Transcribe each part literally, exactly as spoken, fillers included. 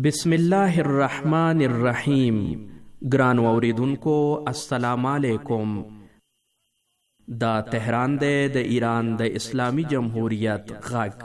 بسم الله الرحمن الرحیم. ګرانو اوریدونکو السلام علیکم. دا تهران دی د ایران د اسلامی جمهوریت غږ.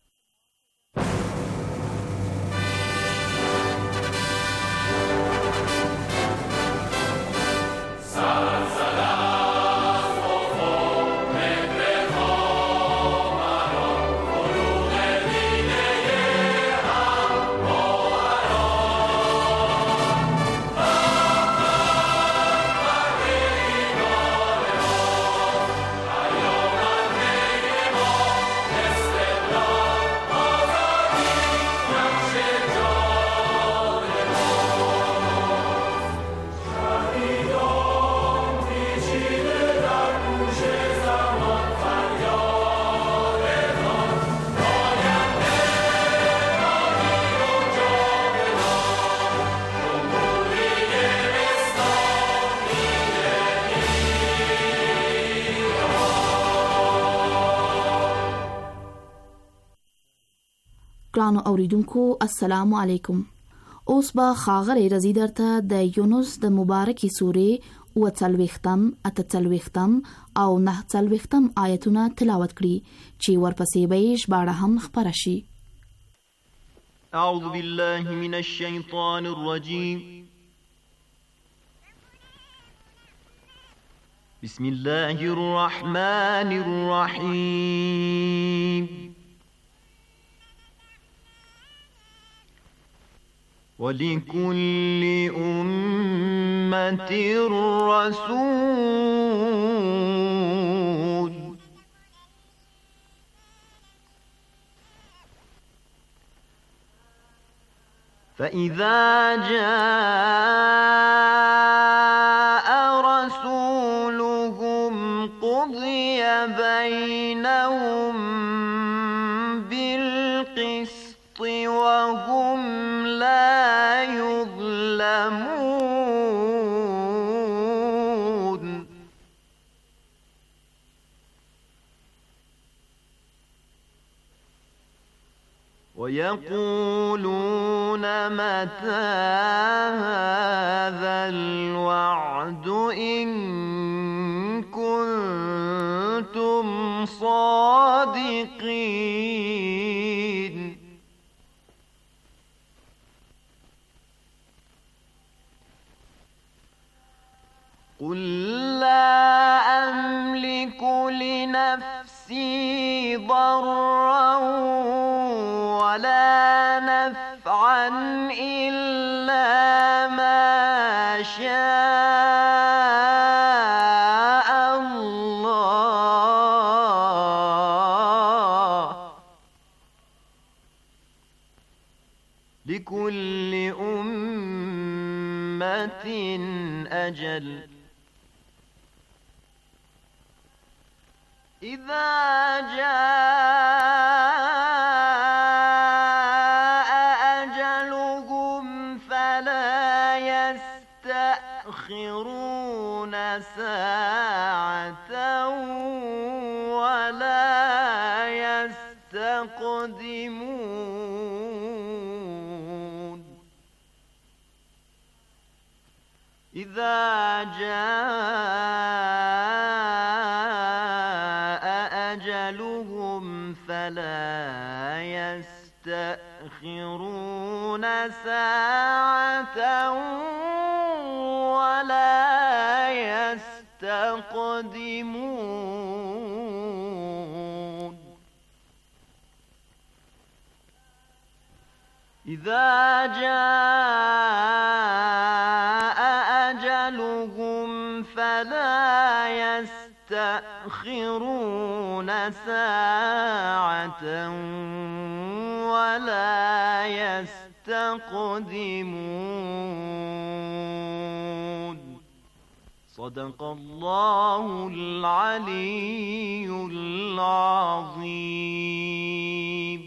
ګرانو اوریدونکو السلام علیکم. اوس به ښاغلی رضی درته د یونس د مبارکې سورې اووه څلوېښتم، اته څلوېښتم او نهه څلوېښتم آیتونه تلاوت کړي چې ورپسې به یې ژباړه هم خپره شي. اعوذ بالله من الشیطان الرجیم. بسم الله الرحمن الرحیم. وَلِكُلِّ أُمَّةٍ رَّسُولٌ فَإِذَا جَاءَ رَسُولُهُمْ قُضِيَ بَيْنَهُم بِالْقِسْطِ وَهُمْ لَا يظلمون. ويقولون متى هذا الوعد إن كنتم صادقين. قل لا أملك لنفسي ضرا ولا نفعا إلا ما شاء الله. لكل أمة أجل. إذا جاء أجلهم فلا يستأخرون ساعة ولا يستقدمون. إذا جاء أجلهم فلا يستأخرون ساعة ولا يستقدمون. إذا جاء أجلهم فلا يستأخرون ساعة ولا يستقدمون. صدق الله العلي العظيم.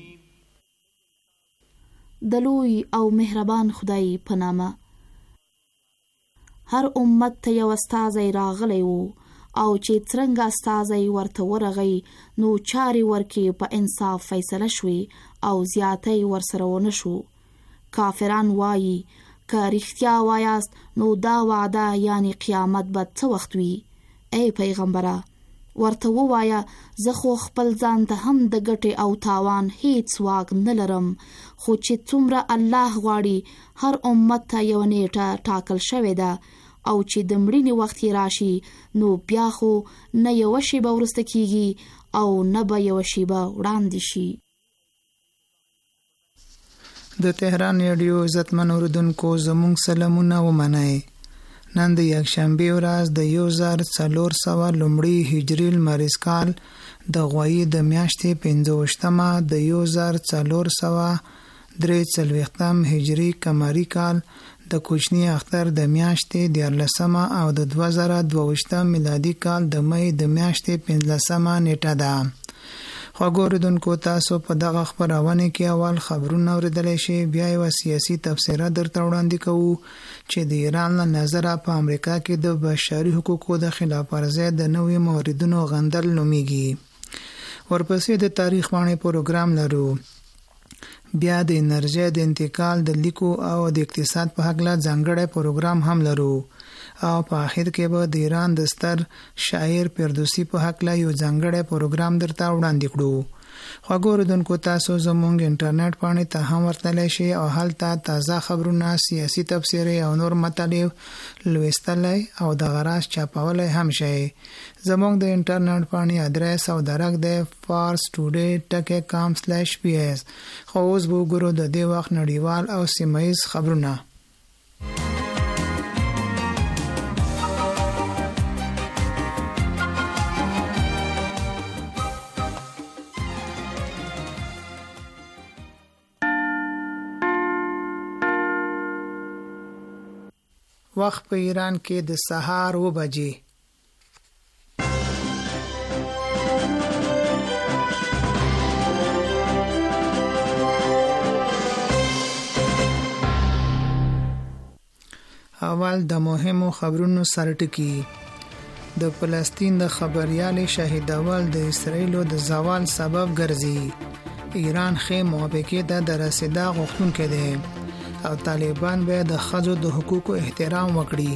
دلوی او مهربان خدای په نامه. هر امت ته یو استازی راغلی وو او چې څرنګه استازی ورته ورغی نو چارې ورکې په انصاف فیصله شوې او زیاتې ورسره ونه شو. کافران وایي که رښتیا وایاست نو دا وعده یعنی قیامت به څه وخت وي؟ ای پیغمبره ورته ووایه زه خو خپل ځان ته هم د ګټې او تاوان هیڅ واک نه لرم، خو چې څومره الله غواړي هر امت ته یو نیټه ټاکل شوې ده او چې د مړینې وخت راشي نو بیا خو نه یو شیبه وروسته کیږي او نه به یو شیبه وړاندې شي. د تهران رادیو عزتمن اوریدونکو زموږ سلامونه ومنئ. نن د یکشنبه ورځ د یو زر څلور سوه لومړي هجري لمریز کال د غویي د میاشتې پنځویشتمه د یو زر څلور سوه درې څلوېښتم هجري قمري کال د کوچني اختر د میاشتې دیارلسمه او د دوه زره دوه ویشتم میلادي کال د مې د میاشتې پنځلسمه نیټه ده. خواږه اوریدونکو تاسو په دغه خپرونه کې اول خبرونه اوریدلی شئ، بیا یوه سیاسي تبصره درته وړاندې کوو چې د ایران له نظره په امریکا کې د بشري حقوقو د خلاف ورزۍ د نویو موردونو غندل نومیږي. ورپسې د تاریخ پاڼې پروګرام لرو، بیا د انرژۍ د انتقال د لیکو او د اقتصاد په هکله ځانګړی پروګرام هم لرو او په آخر کې به د ایران د ستر شاعر فردوسي په هکله یو ځانګړی پروګرام درته وړاندې کړو. خواږه اوریدونکو تاسو زموږ انټرنیټ پاڼې ته هم ورتلی شئ او هلته تازه خبرونه، سیاسي تبصرې او نور مطالب لوستلی او دغه راز چاپولی هم شئ. زموږ د انټرنیټ پاڼې ادرس او درک دی فارس ټوډی ټکی کام سلیش پی ایس. خو اوس به وګورو د دې وخت نړیوال او سیمه ییز خبرونه. وخت په ایران کې د سهار اوه بجې. اول د مهمو خبرونو سرټکی. د فلسطین د خبریال شهیدول د اسرایلو د زوال سبب ګرځي. ایران خې موافقې ته د رسیدا غوښتونکی دی او طالبان به د ښځو د حقوقو احترام وکړي.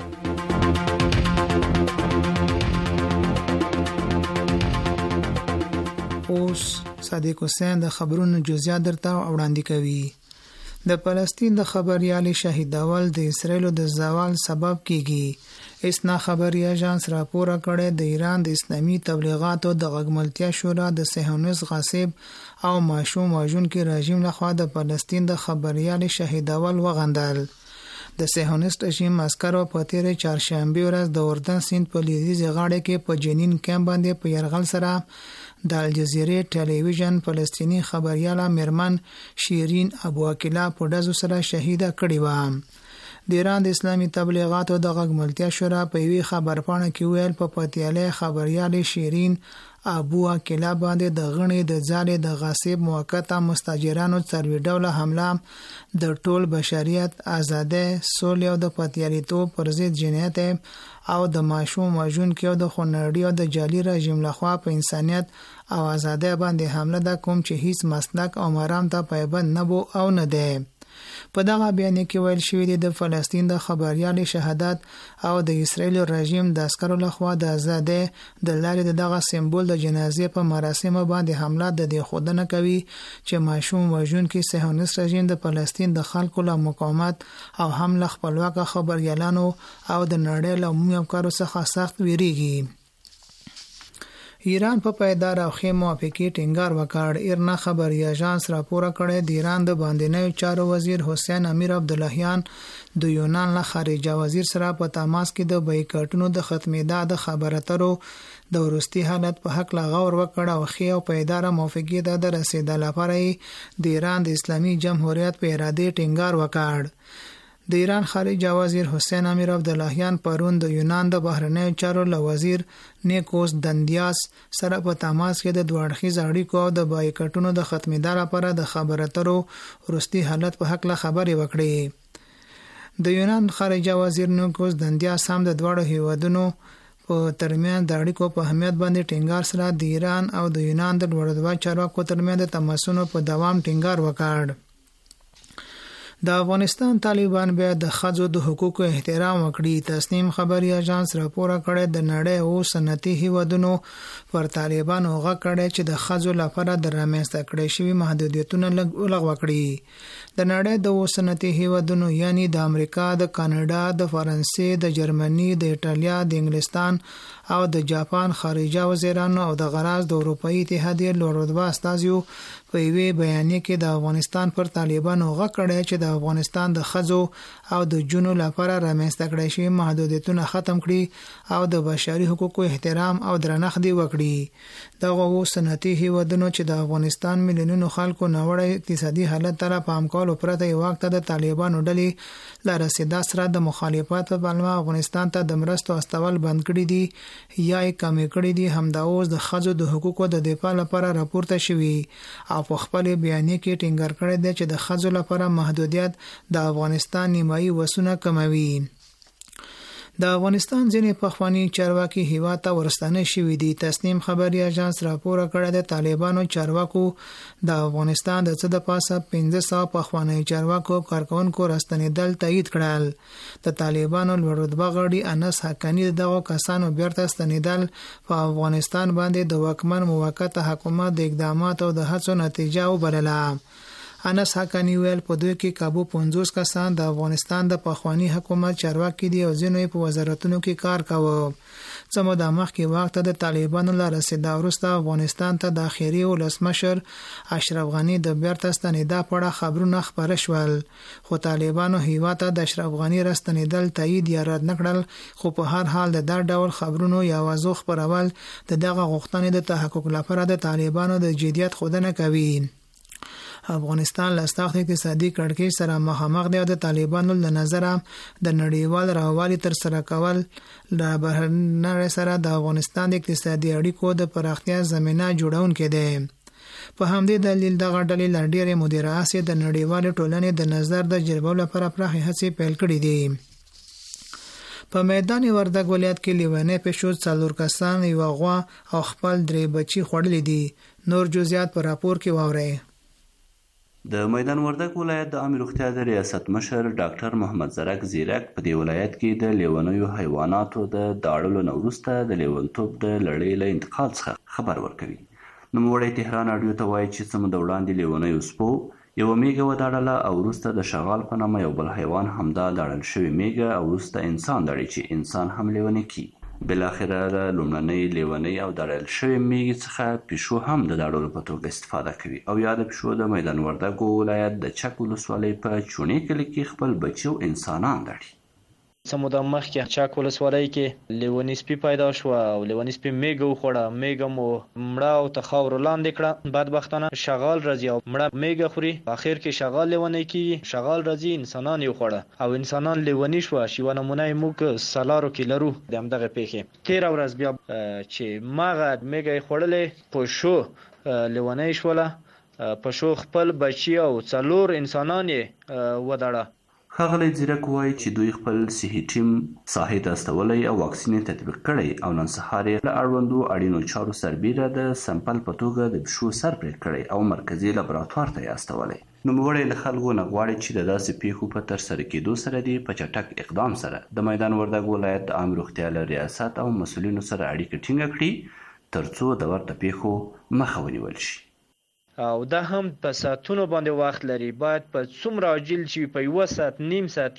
اوس صادق حسین د خبرونو جزئیات درته وړاندې کوي. د فلسطین د خبریال شهیدول د اسرایلو د زوال سبب کیږي. اسنا خبري اژانس راپور کړی د ایران د اسلامي تبلیغاتو د غږملتیا شورا د صهیونیست غاصب او ماشوم وژونکي رژیم لخوا د فلسطین د خبریال شهیدول وغندل. د صهیونیست رژیم عسکرو په تیرې چهارشنبه ورځ د اردن سیند په لویدیځه غاړه کې په جنین کمپ باندې په یرغل سره د الجزیرې ټلویزیون فلسطینی خبریاله میرمن شیرین ابو عقیله په ډزو سره شهیده کړې و. د ایران د اسلامي تبلیغاتو د غږملتیا شورا په یوې خبرپاڼه کې ویل په پتیاله خبریال شیرین ابو عقیله باندې د غڼې د ځالې د غاصب موقته مستاجرانو څلوي ډوله حمله د ټول بشریت، آزادۍ، سولې او د پتیالیتوب پر ضد جنایت او د ماشوم وژونکي او د خونړي او د جعلي رژیم لخوا په انسانیت او آزادۍ باندې حمله ده، کوم چې هیڅ مسلک او مرام ته پایبند نه بو او نه ده. په دغه بیان کې ویل شوی دی د فلسطین د خبریال شهادت او د اسرایل رژیم د عسکرو لخوا د آزادۍ د لارې دغه سمبول د جنازې په مراسمو باندې حمله د دې خودنه کوي چې ماشوم وژونکي صهیونیست رژیم د فلسطین د خلکو له مقاومت او هم له خپلواک خبریالانو او د نړۍ له عمومي افکارو څخه سخت ویریږي. ایران په پایدار او ښې موافقې ټینګار وکړ. ایرنا خبري اژانس راپور کړی د ایران د باندنیو چارو وزیر حسین امیر عبداللهیان د یونان له خارجه وزیر سره په تماس کې د بایکاټونو د ختمېدا د خبرو اترو د وروستي حالت په حق لا غور وکړ او ښې او پایدار موافقې ته د رسیدو لپاره د ایران د اسلامي جمهوریت په اراده ټینګار وکړ. د ایران خارجه وزیر حسین امیر عبداللهیان پرون د یونان د بهرنیو چارو له وزیر نیکوس دندیاس سره په تماس کې د دوه اړخیز اړیکو او د بایکاټونو د ختمېدا لپاره د خبرو اترو وروستي حالت په حق له خبرې وکړې. د یونان خارجه وزیر نیکوس دندیاس هم د دواړو هیوادونو په ترمنځ د اړیکو په اهمیت باندې ټینګار سره د ایران او د یونان د دواړو چارواکو ترمنځ د تماسونو په دوام ټینګار وکړ. د افغانستان طالبان بیا د ښځو د حقوقو احترام وکړي. تسنیم خبري اژانس راپور کړی د نړۍ او صنعتي هیوادونو پر طالبانو غږ کړی چې د ښځو لپاره د رامنځته کړی شوي محدودیتونه لغوه کړي. د نړۍ د صنعتي هیوادونو یعنی د امریکا، د کاناډا، د فرانسې، د جرمني، د ایټالیا، د انګلستان او د جاپان خارجه وزیرانو او د غراز د اروپאי اتحادیې لوړ رتبه استازیو په یوې بیانیه کې د افغانستان پر طالبانو غږ کړی چې د افغانستان د ښځو او د جنو لپاره رامنځته کړی شوي محدودیتونه ختم کړي او د بشري حقوقو احترام او درنښت وکړي. دغه صنعتي هیوادونو چې د افغانستان میلیونونو خلکو ناوړه اقتصادي حالت ته پام کولو پرته یو وخت د طالبانو ډلې له رسېدا سره د مخالفت په پلمه افغانستان ته د مرستو استول بند کړي دي یا یې کمې کړي دي، همدا اوس د ښځو د حقوقو د دفاع لپاره راپورته شوي او په خپل بیانیه کې ټینګار کړی دی چې د ښځو لپاره محدودیت د افغانستان نیمایي وسونه کموي. د افغانستان ځینې پخوانی چارواکي هیواد ته ورستانه شوي دي. تسنیم خبري اژانس راپور کړی د طالبانو چارواکو د افغانستان د څه د پاسه پنځه سوه پخوانی چارواکو کارکونکو راستنېدل تایید کړل. د طالبانو لوړ رتبه غړي انس حقانی دغه کسانو بیرته ستنېدل په افغانستان باندې د واکمن موقته حکومت د اقداماتو د هڅو نتیجه وبلله. انس حقانی ویل په دوی کې کابو پنځوس کسان د افغانستان د پخوانی حکومت چارواکي دي او ځینې په وزارتونو کې کار کاوه. څه موده مخکې وخت د طالبانو له رسېدا وروسته افغانستان ته د اخیري ولسمشر اشرف غني د بیرته ستنېدا په اړه خبرونه خپاره شول، خو طالبانو هیواد ته د اشرف غني راستنېدل تایید یا رد نه کړل. خو په هر حال د دا ډول خبرونو یا وازو خپرول د دغه غوښتنې د تحقق لپاره د طالبانو د جديت ښودنه کوي. افغانستان له سخت اقتصادي کړکېچ سره مخامخ دی او د طالبانو له نظره د نړیوال راوالي تر سره کول له بهرنۍ سره د افغانستان د اقتصادي اړیکو د پراختیا زمینه جوړونکی دی. په همدې دلیل دغه ډلې له ډېرې مودې راهیسې د نړیوالې ټولنې د نظر د جلبولو لپاره پراخې هڅې پیل کړې دي. په میدان وردګ ولایت کې لیونی پیشو څلور کسان یوه غوا او خپل درې بچي خوړلي دي. نور جزئیات په راپور کې واورئ. د میدان وردګ ولایت د عامه روغتیا د ریاست مشر ډاکټر محمد زرک زیرک په دې ولایت کې د لیونیو حیواناتو د داړلو نه وروسته د لیونتوب د لړۍ له انتقال څخه خبر ورکوي. نوموړی تهران راډیو ته وایي چې څه موده وړاندې لیونیو سپو یوه میږه وداړله او وروسته د شغال په نامه یو بل حیوان همدا داړل شوې میږه او وروسته انسان داړي چې انسان هم لیونی کی. بلاخره له لومړنۍ لیونۍ او داړل شوې میږې څخه پیشو هم د داړلو په توګه استفاده کوي او یا د پیشو د میدان وردګ ولایت د چک ولسوالۍ په چونې کلي کې خپل بچي او انسانان داړي. څه موده مخکې چک ولسوالۍ کې لیونی سپي پیدا شوه او لیونی سپي میږه وخوړه. میږه مو مړه او تر خاورو لاندې کړه. بدبختانه شغال راځي او مړه میږه خوري. په اخر کې شغال لیونی کېږي. شغال راځي انسانان یې وخوړه او انسانان لیونی شوه. یوه نمونه یې موږ سالارو کې لرو د همدغه پیښې. تېره ورځ بیا چې مغه میږه یې خوړلې پشو لیونی شوله. پشو خپل بچي او څلور انسانان یې وداړه. ښاغلی زیرک وایي چې دوی خپل صحي ټیم ساحې ته استولی او واکسین یې تطبیق کړی او نن سهار یې له اړوندو اړینو چارو سربیره د سمپل په توګه د پیشو سر پرې کړی او مرکزي لابراتوار ته یې استولی. نوموړی له خلکو نه غواړي چې د داسې پیښو په ترسره کېدو سره دې په چټک اقدام سره د میدان وردګ ولایت د عامه روغتیا له ریاست او مسؤلینو سره اړیکه ټینګه کړي تر څو د ورته پیښو مخه ونیول شي. او دا هم په ساعتونو باندې وخت لري. باید په څومره عاجل شي په یوه ساعت نیم ساعت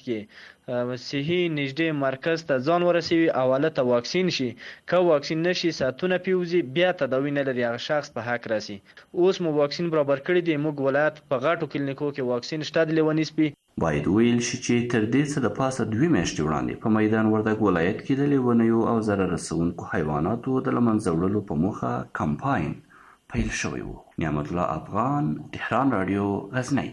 کې صحي نږدې مرکز ته ځان ورسوي او هلته واکسین شي. که واکسین نشي ساعتونه پیوزي بیا تداوی نه لري هغه شخص په حق راسي. اوس مو واکسین برابر کړی دی. موږ ولایت په غټو کلینیکو کې واکسین شته د لیوني سپي. باید ویل شي چې تر دې څه د پاسه دوې میاشتې وړاندې په میدان وردګ ولایت کې د لیونیو او ضرر رسونکو حیواناتو د له منځه وړلو په موخه کمپاین پیل شوی و. نعمت الله افغان، تهران راډیو، غزنی.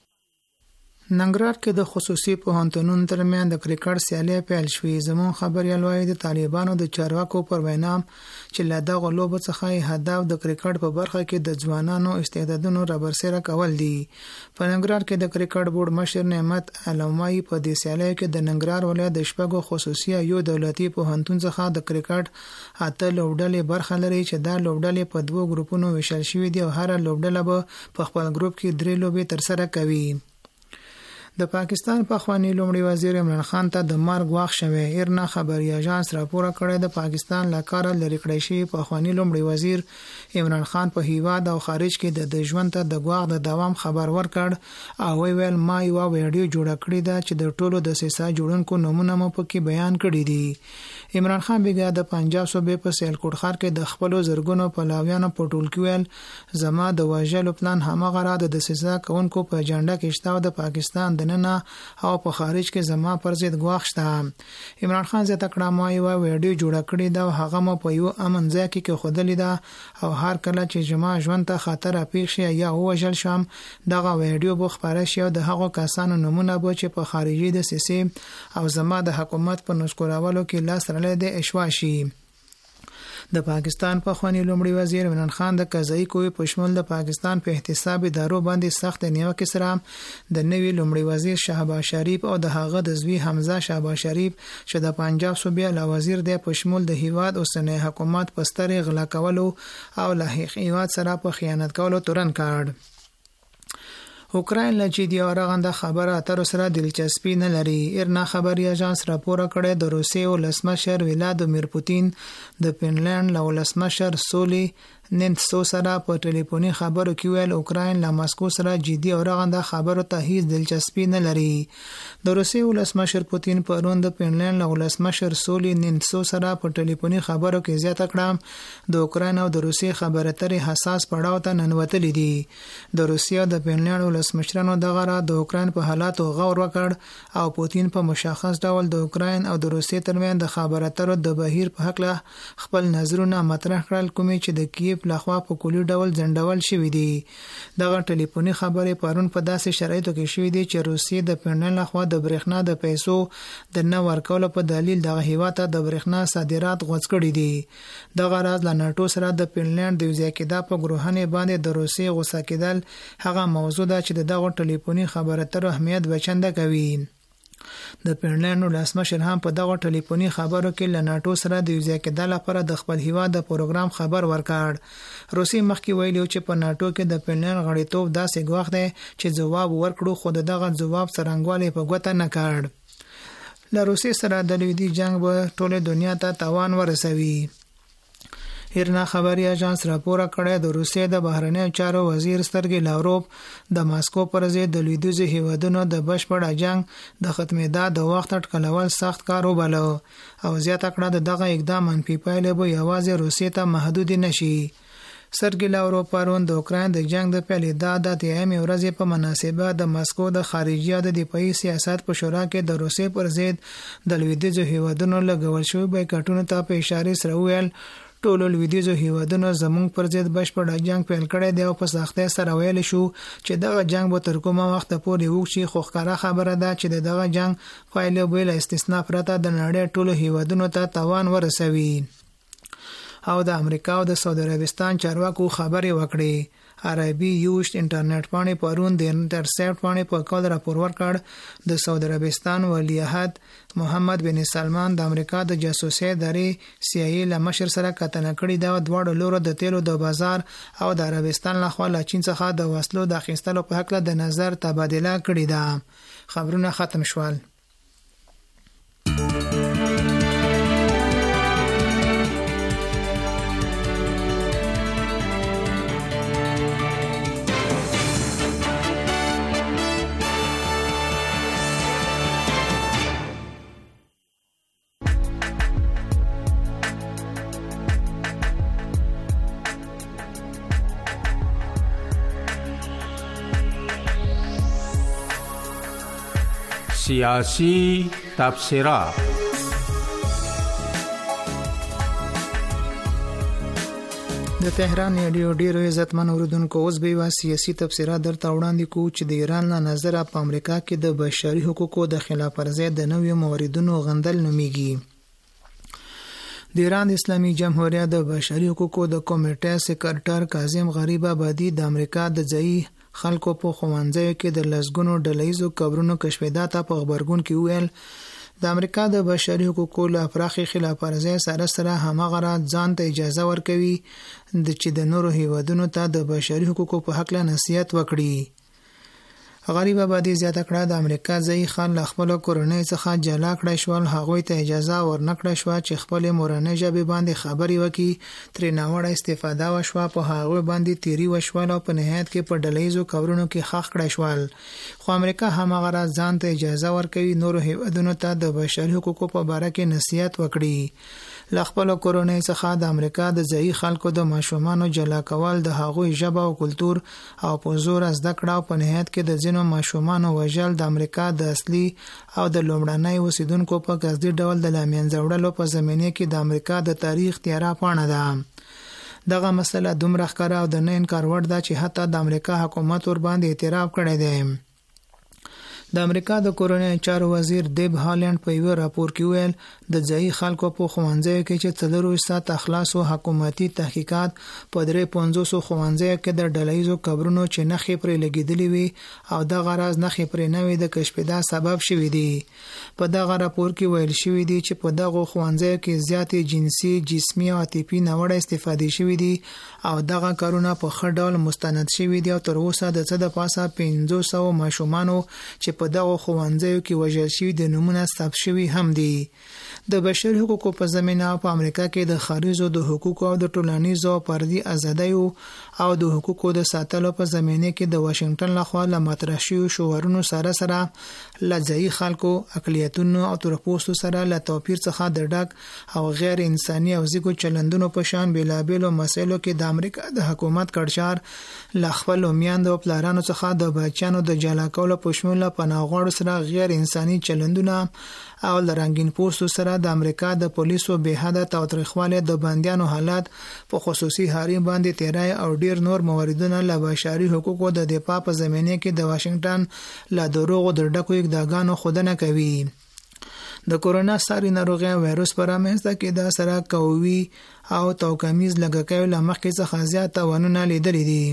ننګرهار کې د خصوصي پوهنتونونو ترمنځ د کرکټ سیالي پیل شوې. زموږ خبریال وایي د طالبانو د چارواکو پر وینا چې له دغه لوبو څخه هدف د کرکټ په برخه کې د ځوانانو استعدادونو رابرسېره کول دي. په ننګرهار کې د کرکټ بورډ مشر نعمت علمای په دې سیالي کې د ننګرهار ولایت د شپږو خصوصي یو دولتي پوهنتون څخه د کرکټ اته لوبډلې برخه لري چې دا لوبډلې په دوو ګروپونو ویشل شوې دي او هر لوبډله به په خپل ګروپ کې درې لوبې ترسره کوي. د پاکستان پخوانی لومړي وزیر عمران خان ته د مرګ واخ شوی. ایرنا خبري اژانس راپور کړی د پاکستان لکاره لری کړی شي پخوانی لومړي وزیر عمران خان په هیواد او خارج کې د ژوند ته د غواغ د دوام خبر ورکړ او ویل ما یو ویډیو جوړ کړی دا چې د ټولو د سیسا جوړونکو نمونه مو پکې بیان کړی دي. عمران خان بیګا د پنجاب صوبې په سیلکوټ ښار کې د خپل زرګونو پلاویانو په ټول کې ویل زما د واجلو پلان همغه را د سیسا کونکو په جنډه کې شتاو د پاکستان نه او په خارج کې زما پر ضد غواخ شته. عمران خان زه تکړه ما یو ویډیو جوړ کړی دا هغه مو په یو امن ځای کې خودلی دا او هر کله چې جما ژوند ته خطر اپیښ شي یا وژل شم دغه ویډیو به خبره شي او د هغو کسانو نمونه به چې په خارجي د سیسي او زما د حکومت په نشکورولو کې لاس رلې د اشواشي. د پاکستان پخوانی لومړي وزیر عمران خان د قضایي کوی په شمول د پاکستان په احتساب ادارو باندې سخت نیوکه سره د نوي لومړي وزیر شهباز شریف او د هغه د زوی حمزه شهباز شریف چې د پنجاب صوبې له وزیر د په شمول د هیواد اوسنۍ حکومت په سترې غلا کولو او له هیواد سره په خیانت کولو تورن کړ. اوکراین له چې دی اورغنده خبره اتر سره دلچسپي نه لري. ایرنا خبري اژانس راپور کړی د روسیې ولسمشر ولادیمیر پوتین د فنلند له ولسمشر سولي نینسو سره په ټلیفوني خبرو کې ویل اوکراین له ماسکو سره جدي اورغنده خبرو ته هیڅ دلچسپي نه لري. د روسیې ولسمشر پوتین پرون د فنلند له ولسمشر سولي نینسو سره په ټلیفوني خبرو کې زیاته کړه د اوکراین او د روسیې خبره ترې حساس پړاو ته ننوتلې دي. د روسیې د فنلند ولسمشرانو دغه را د اوکراین په حالاتو غور وکړ او پوتین په مشخص ډول د اوکراین او د روسیې ترمنځ د خبره تر د بهیر په حق له خپل نظرونه مطرح کړل کومې چې د کیف لخوا په کلی ډول ځنډول شوې دي. دغه ټلیفوني خبرې پرون په داسې شرایطو کې شوې دي چې روسیې د فنلند لخوا د برېښنا د پیسو د نه ورکولو په دلیل دغه هیواد ته د برېښنا صادرات غوڅ کړي دي. دغه راز له ناتو سره د فنلند د یوځای کېدا په ګروهنې باندې د روسیې غوسه کېدل هغه موضوع ده چې دغه ټلیفوني خبره تر اهمیت بچنده کوي. د فنلند ولسمشر هم په دغه ټلیفوني خبرو کې له ناتو سره د یوځای کېدو لپاره د خپل هیواد د پروګرام خبر ورکړ. روسیې مخکې ویلي چې په ناتو کې د فنلند غړیتوب داسې ګواښ دی چې ځواب ورکړو خو دغه ځواب څرنګوالی په ګوته نه کړ. له روسیې سره د لویدیځ جنگ به ټوله دنیا ته تاوان ورسوي. ایرنا خبري اژانس راپور کړی د روسیې د بهرنیو چارو وزیر سرګی لاوروف د ماسکو پر ضد د لویدیځ هیوادونو د بشپړ جنگ د ختمېدا د وخت اټکلول سخت کار وباله او زیاته کړه دغه اقدام منفي پایلې به یوازې روسیې ته محدود نشي. سرګی لاوروف پرون د اوکراین د جنگ د پیلېدا د اتیایمې ورځې په مناسبه د ماسکو د خارجیه د دفاعي سیاست په شورا کې د روسیې پر ضد د لویدیځ هیوادونو لګول شوی بایکاټونو ته په اشاره سره ویل ټولو لویدیځو هیوادونو زموږ پر ضد بشپړ جنگ پیل کړی دی او په سختۍ سره ویل شو چې دغه جنگ به تر کومه وخت پورې وکړي خو ښکاره خبره ده چې دغه جنگ پایله به له استثنا پرته د نړۍ ټولو هیوادونو ته تاوان ورسوي. او د امریکا او د سعودي عربستان چارواکو خبرې وکړې. عربي یوشت انټرنیټ باندې پرون د انټرسپټ باندې په کال راپور ورکړ د سعودي عربستان ولی عهد محمد بن سلمان د امریکا د جاسوسي ادارې سی آی ای له مشر سره کتنه کړې دا دواړو لورو د تیلو د بازار او د عربستان لخوا له چین څخه د وسلو د اخیستلو په حق د نظر تبادله کړې ده. خبرونه ختم شول. سیاسی تبصره. د تهران رادیو ډیرو عزتمن اوریدونکو اوس به وا سیاسي تبصره درته وړاندې کوو چې د ایران له نظره په امریکا کې د بشري حقوقو د خلاف ورزۍ د نویو موردونو غندل نومیږي. د ایران اسلامي جمهوریت د بشري حقوقو د کمیټې سکرټر کاظم غریب آبادی د امریکا د ځای خلکو په خوانځیو کې د لسګونو ډلهیزو قبرونو کشفیدا ته په خبرګون کې ویل د امریکا د بشري حقوقو له پراخي خلاف ورزۍ سره سره همغه را ځان ته اجازه ورکوي د چې د نورو هیوادونو ته د بشري حقوقو په حق له نصیحت وکړي. غریب آبادی زیاته کړه. د امریکا ځایي خان له خپل کورنۍ څخه جلا کړی شول. هغوی ته اجازه ورنکړه شو چې خپل مورنۍ ژبې باندې خبرې وکړي. ترې ناوړه استفاده وشوه. په هغوی باندې تیری وشول او په نهایت کې په ډلهییزو کورونو کې ښخ کړی شول. خو امریکا هماغه راز ځان ته اجازه ورکوي نورو هیوادونو ته د بشري حقوقو په باره کې نصیحت وکړي. له خپل کورنۍ څخه د امریکا د ځایي خلکو د ماشومانو جلا کول، د هغوی ژبه او کلتور او په زور زده کړه او په نهایت کې د ځینو ماشومانو وژل د امریکا د اصلي او د لومړنۍ اوسیدونکو په قصدي ډول د له منځه وړلو په زمینه کې د امریکا د تاریخ تیاره پاڼه ده. دغه مسله دومره ښکاره او د نه انکار وړ ده چې حتی د امریکا حکومت ور باندې اعتراف کړی دی. د امریکا د کورنۍ چارو وزیر دیب هالند په یو راپور کې ویل د ځایي خلکو په ښوونځیو کې چې څلور ساعت خلاصو حکومتي تحقیقات په درې پنځوس ښوونځیو کې د ډلهییزو قبرونو چې نښې پرې لګېدلې وي او دغه راز نښې پرې نه وي د کشفیدا سبب شوي دي. په دغه راپور کې ویل شوي دي چې په دغه ښوونځیو کې زیاتې جنسي، جسمي او عاطفي ناوړه استفادې شوي دي او دغه کارونه په ښه ډول مستند شوي دي او تر اوسه د څه د پاسه پنځه سوه ماشومانو چې په دغه ښوونځیو کې وژل شوي د نومونه ثبت شوي هم دي. د بشري حقوقو په زمینه په امریکا کې د خارجو د حقوقو او د ټولنیزو او فردي ازادیو او د حقوقو د ساتلو په زمینه کې د واشنگټن لخوا له مطرح شویو شعارونو سره سره له ځایي خلکو، اقلیتونو او تورپوستو سره له توپیر څخه د ډک او غیر انساني او زیږو چلندونو په شان بېلابېلو مسایلو کې د امریکا د حکومت کړچار له خپلو میندو او پلارانو څخه د بچیانو د جلا کولو په شمول له پناهغواړو سره غیر انساني چلندونه او له رنګین پوستو سره د امریکا د پولیسو بېحده تاوتریخوالی، د بندیانو حالات، په خصوصي حریم باندې تیری او ډیر نور موردونه له بشري حقوقو د دفاع په زمینه کې د واشنگټن له دروغو د ډکو اقداماتو ښودنه کوي. د کورونا ساري ناروغي وایروس پر رامنځته کېدا سره کووي او توکمیز لګکوي له مخکې څخه زیات تاوانونه لیدلي دي.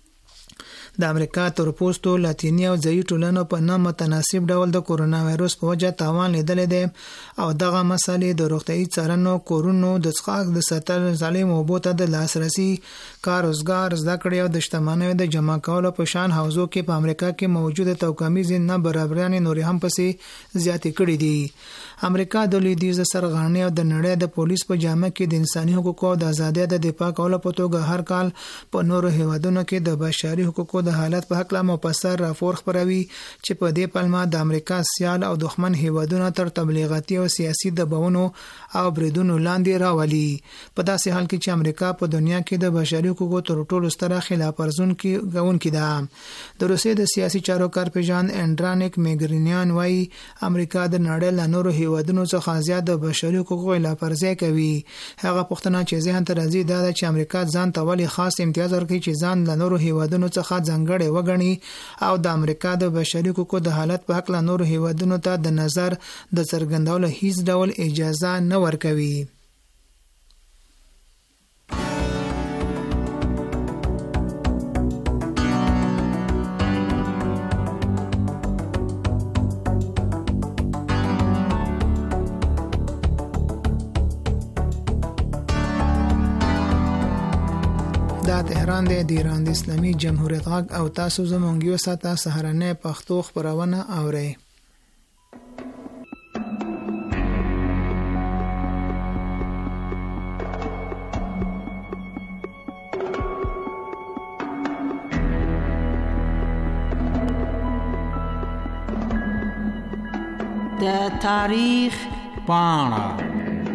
د امریکا تورپوستو، لاتینی او ځایي ټولنو په نه متناسب ډول د کورونا وایروس په وجه تاوان لیدلی دی او دغه مسالې د روغتیايي څارنو، کورونو د څښاک د ساتل، سالم اوبو ته د لاسرسي، کار روزګار، زده کړې او د شتمنیو د جمع کولو په شان حوزو کې په امریکا کې موجوده توکمیز نه برابرانې نورې هم پسې زیاتې کړې دي. امریکا د لویدیځ سرغړونې او د نړۍ د پولیس په جامه کې د انساني حقوقو او د ازادۍ د دفاع کولو په توګه هر کال په نورو هیوادونو کې د بشري حقوقو د حالت په حق لا مفصل راپور خپروي چې په دې پلمه د امریکا سیال او دښمن هیوادونو تر تبلیغاتي او سیاسي دباونو او بریدونو لاندې راولي. په داسې حال کې چې امریکا په دنیا کې د بشري حقوقو تر ټولو ستره خلاف ورزونکې کوونکې ده. د روسیې د سیاسي چارو کارپېژن انډرانیک میګرینیان وایي امریکا د نړۍ له نورو هیوادونو څخه زیات د بشري حقوقو خلاف ورزي کوي. هغه پوښتنه چې ذهن ته راځي دا ده چې امریکا ځان ته ولې خاص امتیاز ورکوي چې ځان له نورو هیوادونو څخه ځانګړی وګڼي او د امریکا د بشري حقوقو د حالت په حق له نورو هیوادونو ته د نظر د څرګندولو هیڅ ډول اجازه نه ورکوي. دا تهران دی د ایران د اسلامي جمهوریت غږ او تاسو زموږ یو ساعته سهارنۍ پښتو خبرونه اورئ. د تاریخ پاڼه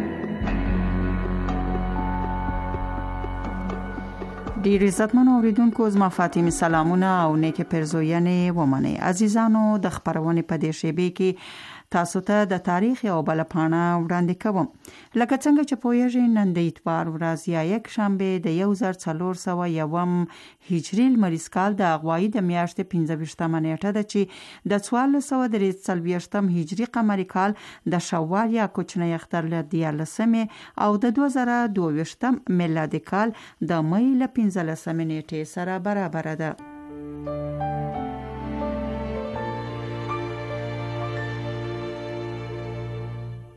ډیر عزتمن اوریدونکو، زما فاطمه سلامونه او نیک پرزوینې ومنئ. عزیزانو، د خبرونه په دې شیبه کې تاسو ته د تاریخ یو بل پاڼه وړاندې کوم. لکه څنګه چې پوهیږئ، نن د اتوار ورځ یا یک شنبه د یو زر څلور سوه یوم هجري لمریز کال د اغوایي د میاشتې پنځه ویشتمه نیټه ده چې د څوارلس سوه درې څلوېښتم هجري قمري کال د شوال یا کوچنی اختر له دیارلسمې او د دوه زره دوه ویشتم میلادي کال د مۍ له پنځلسمې نیټې سره برابر ده.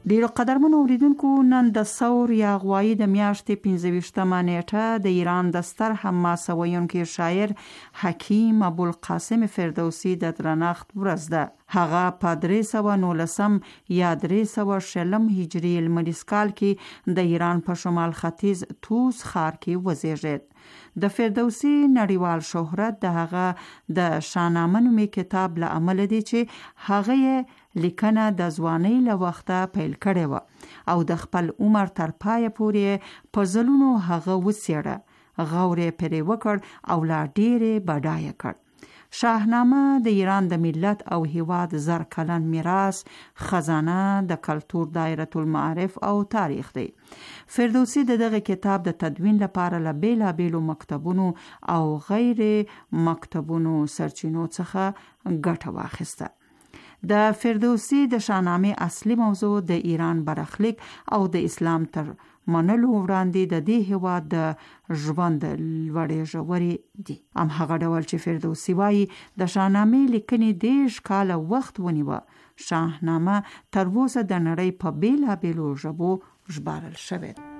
ډیرو قدرمنو اوریدونکو نن د ثور یا غوایی د میاشتې پنځه ویشتمه نیټه د ایران د ستر حماسه ویونکي شاعر حکیم ابوالقاسم فردوسی د درنښت ورځ ده. هغه په درې سوه نولسم یا درې سوه شلم هجري لمریز کال کې د ایران په شمال ختیځ توس ښار کې وزیږید. د فردوسی نړیوال شهرت د هغه د شاهنامه نومي کتاب له امله دی چې هغه یې لیکنه د ځوانۍ له وخته پیل کړې وه او د خپل عمر تر پایه پورې په ځلونو هغه وڅېړه، غور یې پرې وکړ او لا ډېرې بډایه کړ. شاهنامه د ایران د ملت او هیواد زر کلن میراث، خزانه د کلتور، دایره المعارف او تاریخ دی. فردوسی د دغه کتاب د تدوین لپاره له بیلابیلو مکتبونو او غیر مکتبونو سرچینو څخه ګټه واخیسته. د فردوسی د شاهنامې اصلي موضوع د ایران برخلیک او د اسلام تر منلو وړاندې د دې هیواد د ژوند لوړې ژورې دي. هم هغه ډول چې فردوسی وایي د شاهنامې لیکنې دېرش کاله وخت ونیوه. شاهنامه تر اوسه د نړۍ په بیلابیلو ژبو ژباړل شوې ده.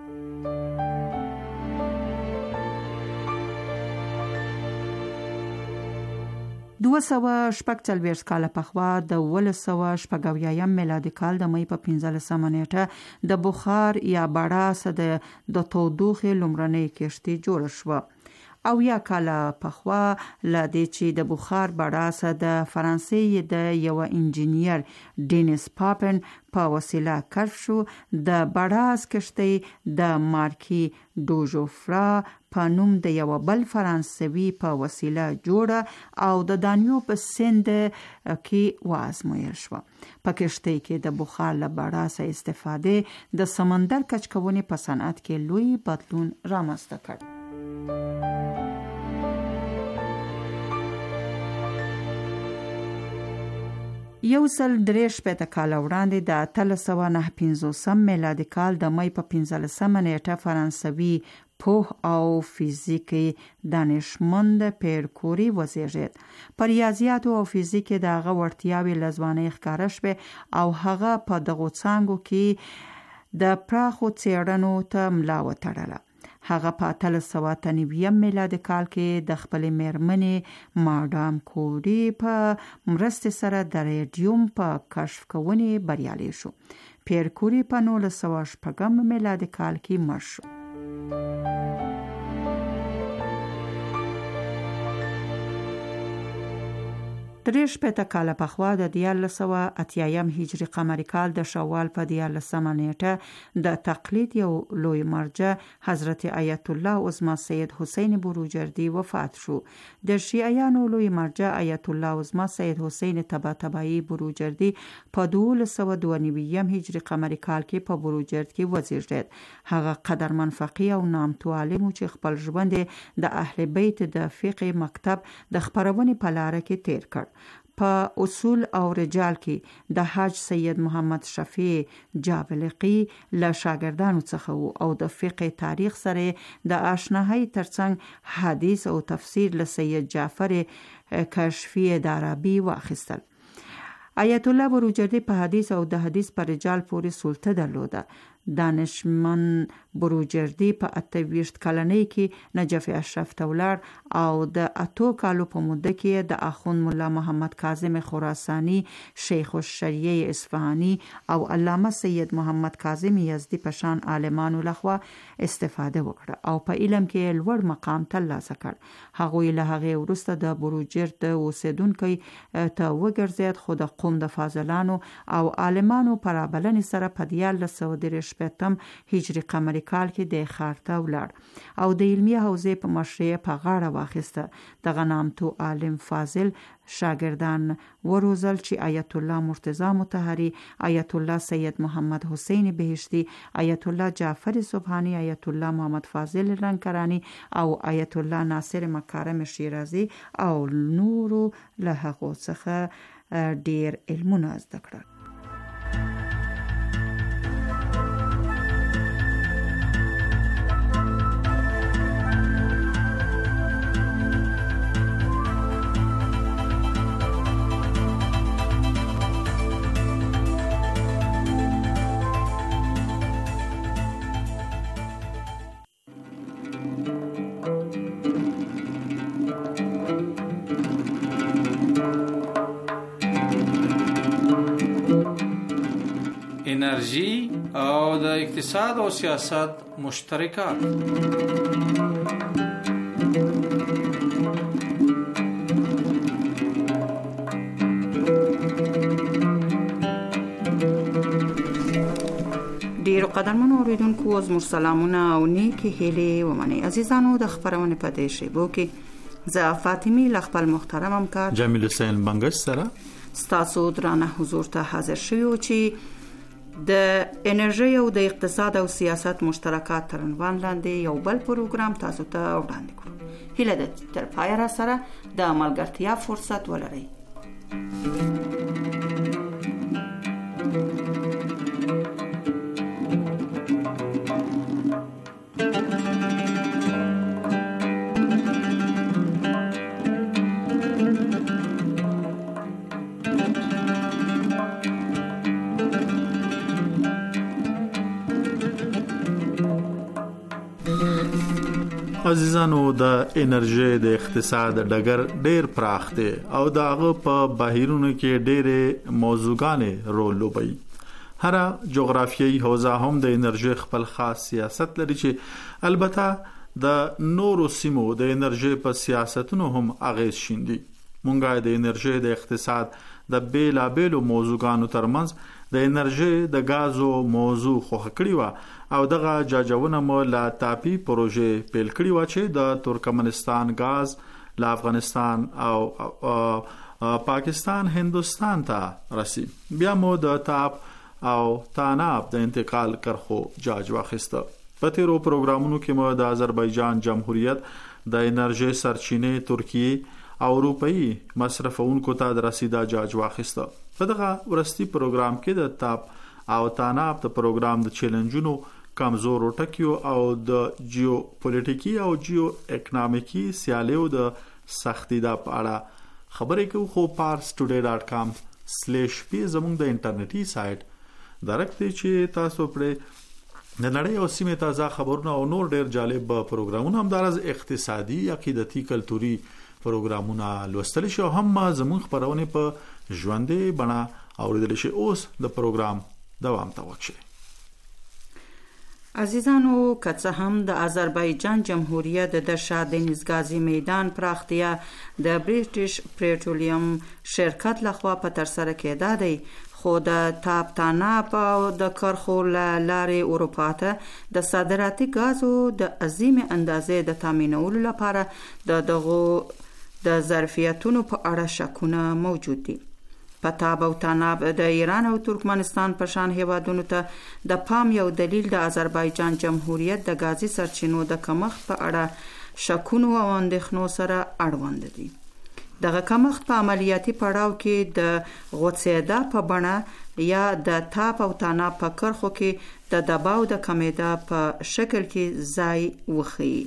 دوه سوه شپږ څلوېښت کاله پخوا د اوولس سوه شپږ اویایم میلادي کال د مۍ په پنځلسمه نیټه د بخار یا بړاسه د د تودوخې لومړنۍ کښتۍ جوړه شوه. او یا کاله پخوا له دې چې د بخار بړاسه د فرانسې د یو انجینیر ډینیس پاپن په وسیله کشف شو. د بړاس کښتۍ د مارکي ډوژوفرا په نوم د یو بل فرانسوي په وسیله جوړه او د دانیوب سیند کې وازمویل شو. په کښتۍ کې د بخار له بړاسه استفاده د سمندر کچکونې په صنعت کې لوی بدلون رامنځته کړ. یو سل درې شپېته کاله وړاندې د اتلس سوه نهه پنځوسم میلادي کال د مۍ په پنځلسمه نیټه فرانسوي پوه او فیزیکي دانشمند پیر کوري وزیږید. په ریاضیاتو او فیزیک کې د هغه وړتیاوې له ځوانۍ ښکاره شوې او هغه په دغو څانګو کې د پراخو څېړنو ته ملا وتړله. هغه په اتلس سوه اته نوي میلادي کال کې د خپلې مېرمنې مادام کوري په مرستې سره د ریډیوم په کشف کونې بریالی شو. پیر کوري په نولس سوه شپږم میلادي کال کې مړ شو. درې شپېته کاله پخوا د دیارلس سوه اتیایم هجري قمري کال د شوال په دیارلسمه نیټه د تقلید یو لوی مرجع حضرت آیت الله عظما سید حسین بروجردی وفات شو. د شیعیانو لوی مرجع آیت الله عظما سید حسین طباطبایی بروجردی په دولس سوه دوه نوي هجري قمري کال کې په بروجرد کې وزیږید. هغه قدرمن فقیه او نامتو عالم چې خپل ژوند د اهل بیت د فقه مکتب د خپرونې په لاره کې تیر کړ. په اصول او رجال کې د حاج سید محمد شفیع جابلقی له شاګردانو څخه وو او د فقه تاریخ سره د آشناهی ترڅنګ حدیث او تفسیر له سید جعفر کشفی دارابی واخیستل. آیت الله بروجردی په حدیث او د حدیث پر رجال پورې سلطه درلوده. دانشمن بروجردی په اته ویشت کلنۍ کې نجف اشرف ته ولاړ او د اتو کالو په موده کې د اخوند مولا محمد کاظم خراسانی، شیخ الشریعه اصفهانی او علامه سید محمد کاظم یزدی په شان عالمانو لخوا استفاده وکړه او په علم کې لوړ مقام ترلاسه کړ. هغوی له هغې وروسته د بروجرد اوسیدونکي ته وګرځید خو د قوم د فاضلانو او عالمانو په رابلنې سره په دیارلس سوه درې شپېتم هجري قمري کال کې د ښار ته ولاړ او د علمي حوزې په مشرۍ په غاړه واخیسته. دغه نامتو عالم فاضل شاګردان وروزل چې آیت الله مرتضی مطهری، آیت الله سید محمد حسین بهشتی، آیت الله جعفر سبحانی، آیت الله محمد فاضل رنگکرانی او آیت الله ناصر مکارم شیرازی او نورو له هغو څخه ډیر علمونه زده کړل. انرژي او د اقتصاد او سیاست مشترکات. ډیرو قدرمنو اوریدونکو زموږ سلامونه او نیکی هیلې ومنئ. عزیزانو د خبرونه په دې شیبو کې زه فاطمی ل خپل محترم همکار جمیل حسین بنگش سره ستاسو درانه حضور ته حاضر شوو چې د انرژي او د اقتصاد او سیاست مشترکات تر عنوان لاندې یو بل پروګرام تاسو ته وړاندې کړو. هیله ده تر پای را سره د ملګرتیا فرصت ولرئ. عزیزانو د انرژي د اقتصاد ډګر ډیر پراخ دی او داغه په بهیرونو کې ډېرې موضوعګانې رول لوبوي. هر جغرافیایي حوزه هم د انرژي خپل خاص سیاست لري چې البته د نورو سیمو د انرژي په سیاستونو هم اغیز شیندي. مونږه د انرژي د اقتصاد د بیلابېلو موضوعګانو ترمنځ د انرژي د غازو موضوع خوښ کړی و او دغه جاجونه مو لا تاپی پروژه پیل کړی و چې د ترکمنستان غاز لا افغانستان او پاکستان هندستان ته رسی. بیا مو د تاپ او تاناب د انتقال کرخو جاج واخیسته. په تیرو پروګرامونو کې مو د آذربایجان جمهوریت د انرژي سرچینې ترکیه او اروپאי مصرفونکو ته د رسیدا جاج واخیسته. په دغه ورستي پروګرام کې د تاپ او تاناب د پروګرام د چیلنجونو کمزورو ټکیو او د جیو پولیټیکی او جیو اکونومیکی سیالیو د سختي د اړه خبرې کوو. خو pars today dot com slash p زموږ د انټرنیټي سایت درکته چې تاسو پرې د نړۍ او سیمه تازه خبرونه او نور ډېر جالب پروګرامونه هم دراز اقتصادي عقیدتي کلتوري پروګرامونه لوستل شو. هم زموږ خبرونه په ژوندې بڼه اوریدل شي. اوس د پروګرام دوام ته وکړئ. عزیزانو که هم د آذربایجان جمهوریت د شاه دنیزګازي میدان پراختیا د بریټیش پټرولیم شرکت لخوا په تر سره کېده دی، خو د تاپ تاناب او د کرخو لارې اروپا ته د صادراتي غازو د عظیم اندازې د تامینولو لپاره د دغو د ظرفیتونو په اړه شکونه موجود دي. په تاب او تاناب د ایران او ترکمنستان په شان هیوادونو ته د پام یو دلیل د آذربایجان جمهوریت د غازي سرچینو د کمښت په اړه شکونو او اندېښنو سره اړوند دي. دغه کمښت په عملیاتي پړاو کې د غوڅېدا په بڼه یا د تاب او تاناب په کرخو کې د دباو د کمیدا په شکل کې ځای وخی.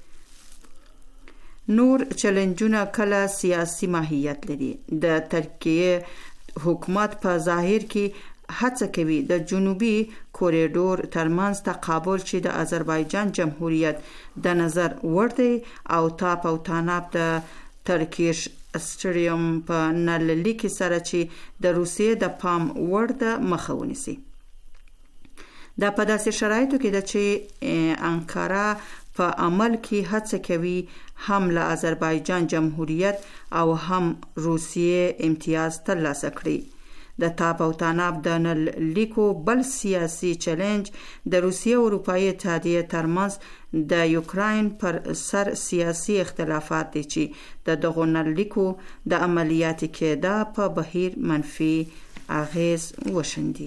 نور چیلنجونه کله سیاسي ماهیت لري. د ترکیه حکومت په ظاهر کې هڅه کوي د جنوبي کوریډور ترمنځ تقابل چې د آذربایجان جمهوریت د نظر وړ دی او تاپ او تاناب د ترکیش استریوم په نللی کې سره چې د روسیې د پام وړ د مخه ونیسي. دا په داسې شرایطو کې ده چې انکارا په عمل کې هڅه کوي هم له آذربایجان جمهوریت او هم روسیې امتیاز ترلاسه کړي. د تاپ او تاناب د نل لیکو بل سیاسي چیلنج د روسیې او اروپאי اتحادیه ترمنځ د یوکراین پر سر سیاسي اختلافات دي چې د دغو نل لیکو د عملیاتي کېدا په بهیر منفي اغیز وشندي.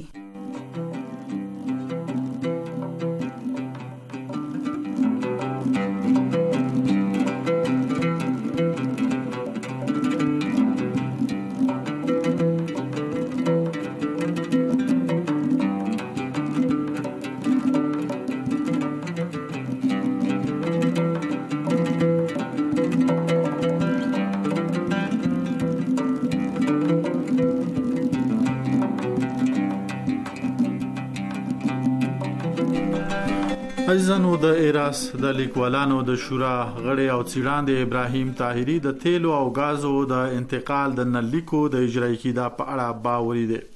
عزیزانو د ایراس د لیکوالانو د شورا غړي او څیړاند ابراهیم طاهری د تیلو او غازو د انتقال د نلیکو د اجرای کیدا په اړه باوري دي.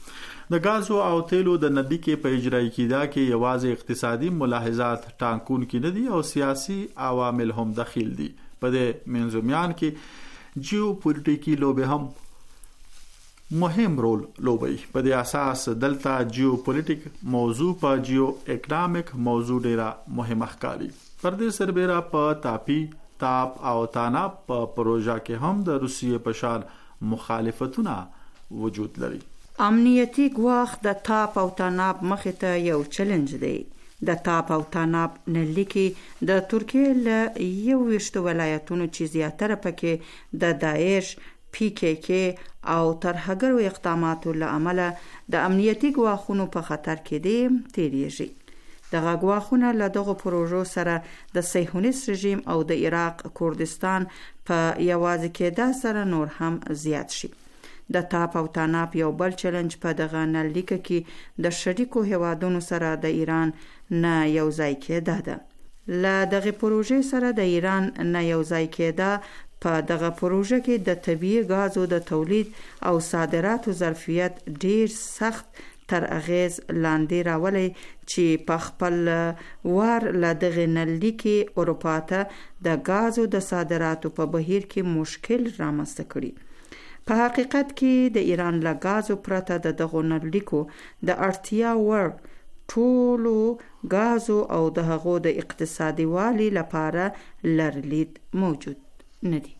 د غازو او تیلو د نلیکې په اجرای کیدا کې یوازې اقتصادي ملاحظات ټانکون کې نه دي او سیاسي عوامل هم دخیل دي. په دې منځومیان کې جیو پولیټیکي لوبه هم مهم رول لوبي. په دې اساس دلته جیو پولیټیک موضوع په جیو اکونومیک موضوع ډیره مهمه ښکاري. پر دې سربېره په تاپی تاپ او تاناب په پروژه کې هم د روسیې په شان مخالفتونه وجود لري. امنیتي ګواښ د تاپ او تاناب مخې ته یو چیلنج دی. د تاپ او تاناب نلیکې د ترکیې له یو ویشتو ولایتونو چې زیاتره پکې د داعش، پی کې کې او ترهګرو اقداماتو له امله د امنیتي ګواښونو په خطر کې دي تیریږي. دغه ګواښونه له دغو پروژو سره د صهیونیست رژیم او د عراق کردستان په یوازې کېدا سره نور هم زیات شي. د تاپ او تاناب یو بل چیلنج په دغه نلیکه کې د شریکو هیوادونو سره د ایران نه یو ځای کېدا ده. له دغه پروژې سره د ایران نه یو ځای کېدا په دغه پروژه کې د طبیعي غازو د تولید او صادراتو ظرفیت ډیر سخت تر اغیز لاندې راولي چې په خپل وار له دغه نلیکې اروپا ته د غازو د صادراتو په بهیر کې مشکل رامنځته کړي. په حقیقت کې د ایران له غازو پرته د دغو نلیکو د اړتیا وړ ټولو غازو او د هغو د اقتصادي والي لپاره لرلید موجود نه دی.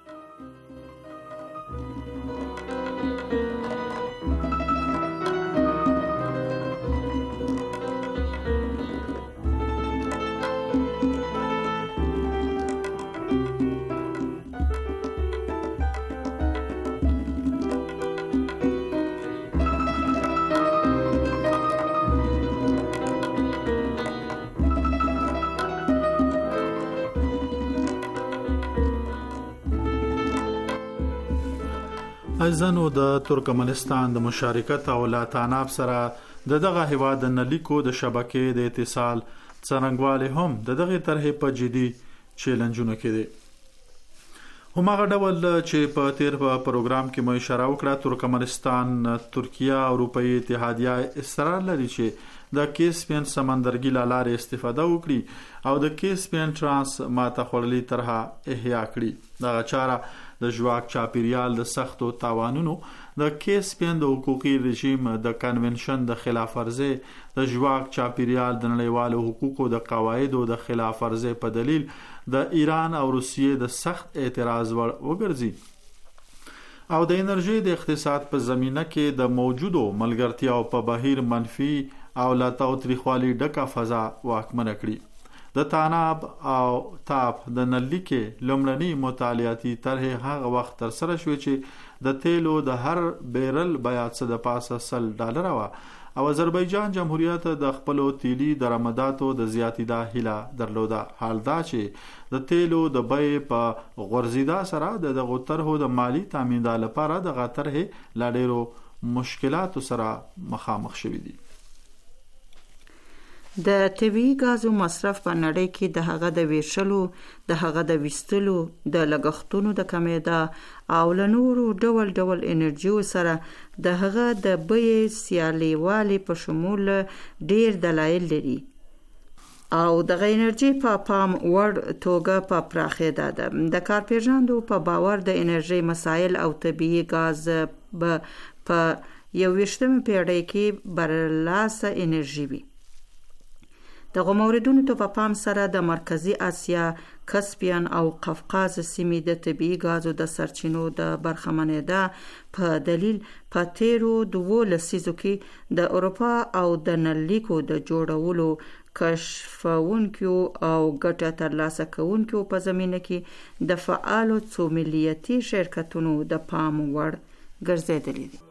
ځنو د ترکمنستان د مشارکت او لا تاناب سره د دغه هیواد د نلیکو د شبکې د اتصال څرنګوالی هم د دغه طرح په جدي چیلنجونو کې دي. هماغه ډول چې په تیر په پروګرام کې مو اشاره وکړه، ترکمنستان ترکیه او اروپאי اتحادیه اصرار لري چې د کیسپین سمندرګي لارې استفاده وکړي او د کیسپین ترانس ماته خړلې طرحه احیا کړي. دغه چاره د ژواک چاپیریال د سختو تاوانونو، د کیسپین د حقوقي رژیم د کنونشن د خلاف ورزي، د ژواک چاپیریال د نړیوالو حقوقو د قواعدو د خلاف ورزي په دلیل د ایران او روسیې د سخت اعتراض وګرځي او د انرژي د اقتصاد په زمینه کې د موجودو ملګرتیاو په بهیر منفي او لا تاوتریخوالي ډکه فضا واکمنه کړي. د تاناب او تاپ د نلیکې لومړنی مطالعاتي طرح هغه وخت تر سره شوې چې د تیلو د هر بیرل بیا څه د پاسه سل ډالر و او آذربایجان جمهوریت د خپل تیلي درآمداتو د زیاتیدا هیله درلوده. حال دا چې د تیلو د بیې په غورځیدا سره د دغه طرحو د مالی تامین لپاره د طرح لا ډیرو مشکلاتو سره مخامخ شوي دي. د طبیعي غازو مصرف په نړۍ کې د هغه د ویشلو، د هغه د وستلو، د لګښتونو د کمیدا او لنورو ډول ډول انرژیو سره د هغه د بیې سیالي والی په شمول ډیر دلایل لري او د انرژي په پام وړ توګه په پراخېدا ده. د کارپیژاندو په باور د انرژي مسایل او طبیعي غاز په یو ویشتمه پیړۍ کې برلاسه انرژي وي. دغه موردونو ته په پام سره د مرکزی اسیا، کسپین او قفقاز سیمې د طبیعي غازو د سرچینو د برخمنېدا په دلیل په تیرو دوو لسیزو کې د اروپا او د نلیکو د جوړولو، کشفونکو او ګټه ترلاسه کوونکو په زمینه کې د فعالو څو ملیتي شرکتونو د پام وړ ګرځېدلې دي.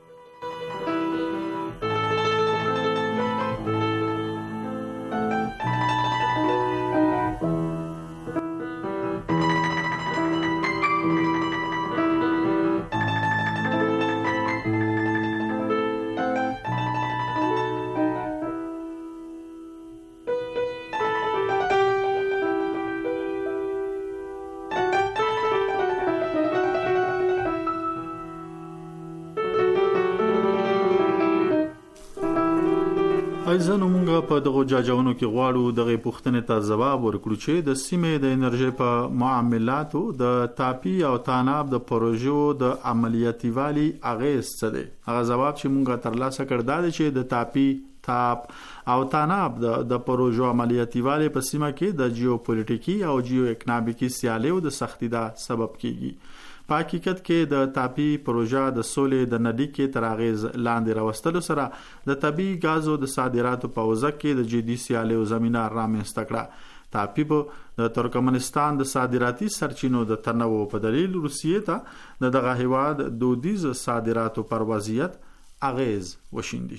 وایزنو مونږ په دغه جاجونو کې غواړو دغه پوښتنې ته ځواب ورکړو چې د سیمې د انرژي په معاملاتو د تاپی او تاناب د پروژو د عملیاتي والی اغیز څه دی. هغه ځواب چې مونږه ترلاسه کړ دا چې د تاپی تاپ او تاناب د د پروژو عملیاتي والی په سیمه کې د جیوپولیټیکي او جیو اکنامیکي سیالیو د سختي دا سبب کیږي. په حقیقت کې د تاپی پروژه د سولې د نډۍ کې تر اغیز لاندې راوستلو سره د طبيعي غازو د صادراتو په وزه کې د جدي سیالیو زمينه رامنځته کړه. تاپی په د ترکمنستان د صادراتي سرچینو د تنوع په دلیل روسیې ته د دغه هیواد دودیز صادراتو پر وضعیت اغیز وشیندي.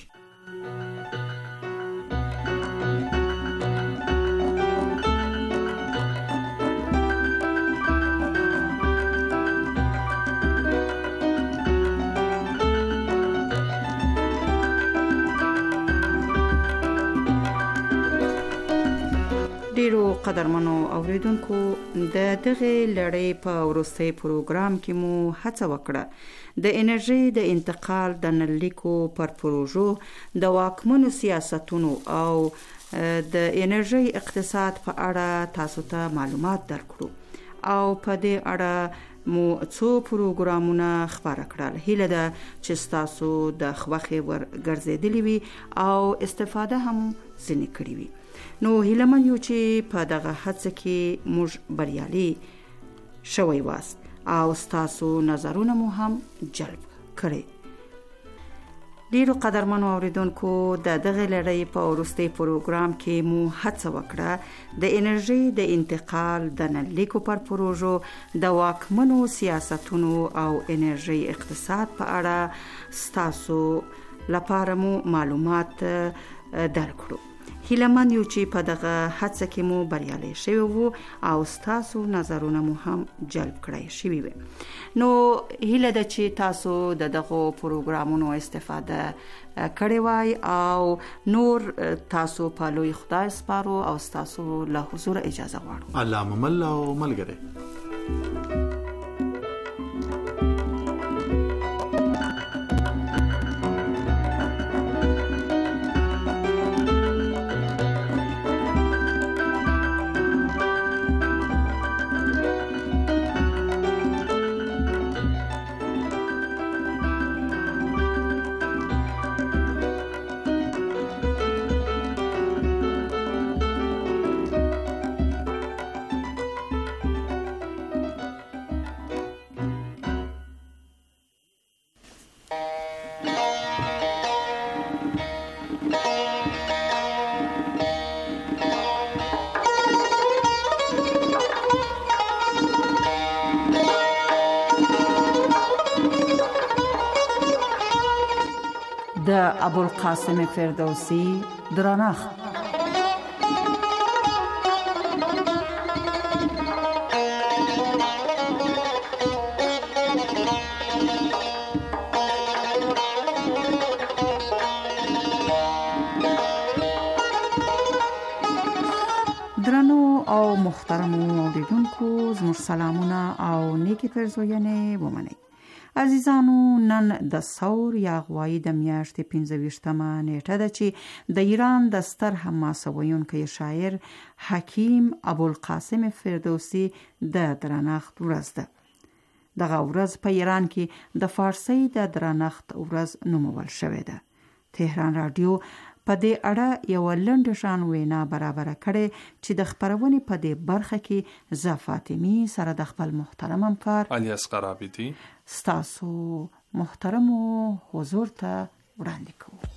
ډیرو قدرمنو اوریدونکو د دغه لړۍ په وروستي پروګرام کې مو هڅه وکړه د انرژي د انتقال د نلیکو پر پروژو د واکمنو سیاستونو او د انرژي اقتصاد په اړه تاسو ته معلومات درکړو او په دې اړه مو څو پروګرامونه خبره کړل. هیله ده چې تاسو د خوښي ورګرځېدلی وي او استفاده هم ځنې کړی وي. نو هیله من یو چې په دغه هڅه کې موږ بریالي شوي واست او تاسو نظرونه مو هم جلب کړي. ډیرو قدرمنو اوریدونکو د دغه لړۍ په وروستي پروګرام کې مو هڅه وکړه د انرژي د انتقال د نلیکو پر پروژو د واکمنو سیاستونو او انرژي اقتصاد په اړه تاسو لپاره مو معلومات درکړو. هیله من یو چې په دغه هڅه کې مو بریالي شوي وو او تاسو نظرونه مو هم جلب کړئ شوي وي. نو هیله ده چې تاسو د دغه پروګرامونو استفاده کړئ وای او نور تاسو په لوی خدای سپارو او تاسو له حضور اجازه غواړو. الله ممل او ملګری. د ابوالقاسم فردوسی درنښت. درنو او محترمو اوریدونکو زموږ سلامونه او نیکی پرزوینې ومنئ. عزیزانو نن د ثور یا غوایی د میاشتې پنځه ویشتمه نیټه ده چې د ایران د ستر حماسه ویونکی شاعر حکیم ابوالقاسم فردوسی د درنښت ورځ ده. دغه ورځ په ایران کې د فارسی د درنښت ورځ نومول شوې ده. تهران رادیو په دې اړه یو لنډ شان وینا برابر کړي چې د خبرونې په دې برخه کې ز فاطمی سره د خپل محترم همکار علي اصغر عابدي ستاسو محترمو حضور ته وړاندې کوو.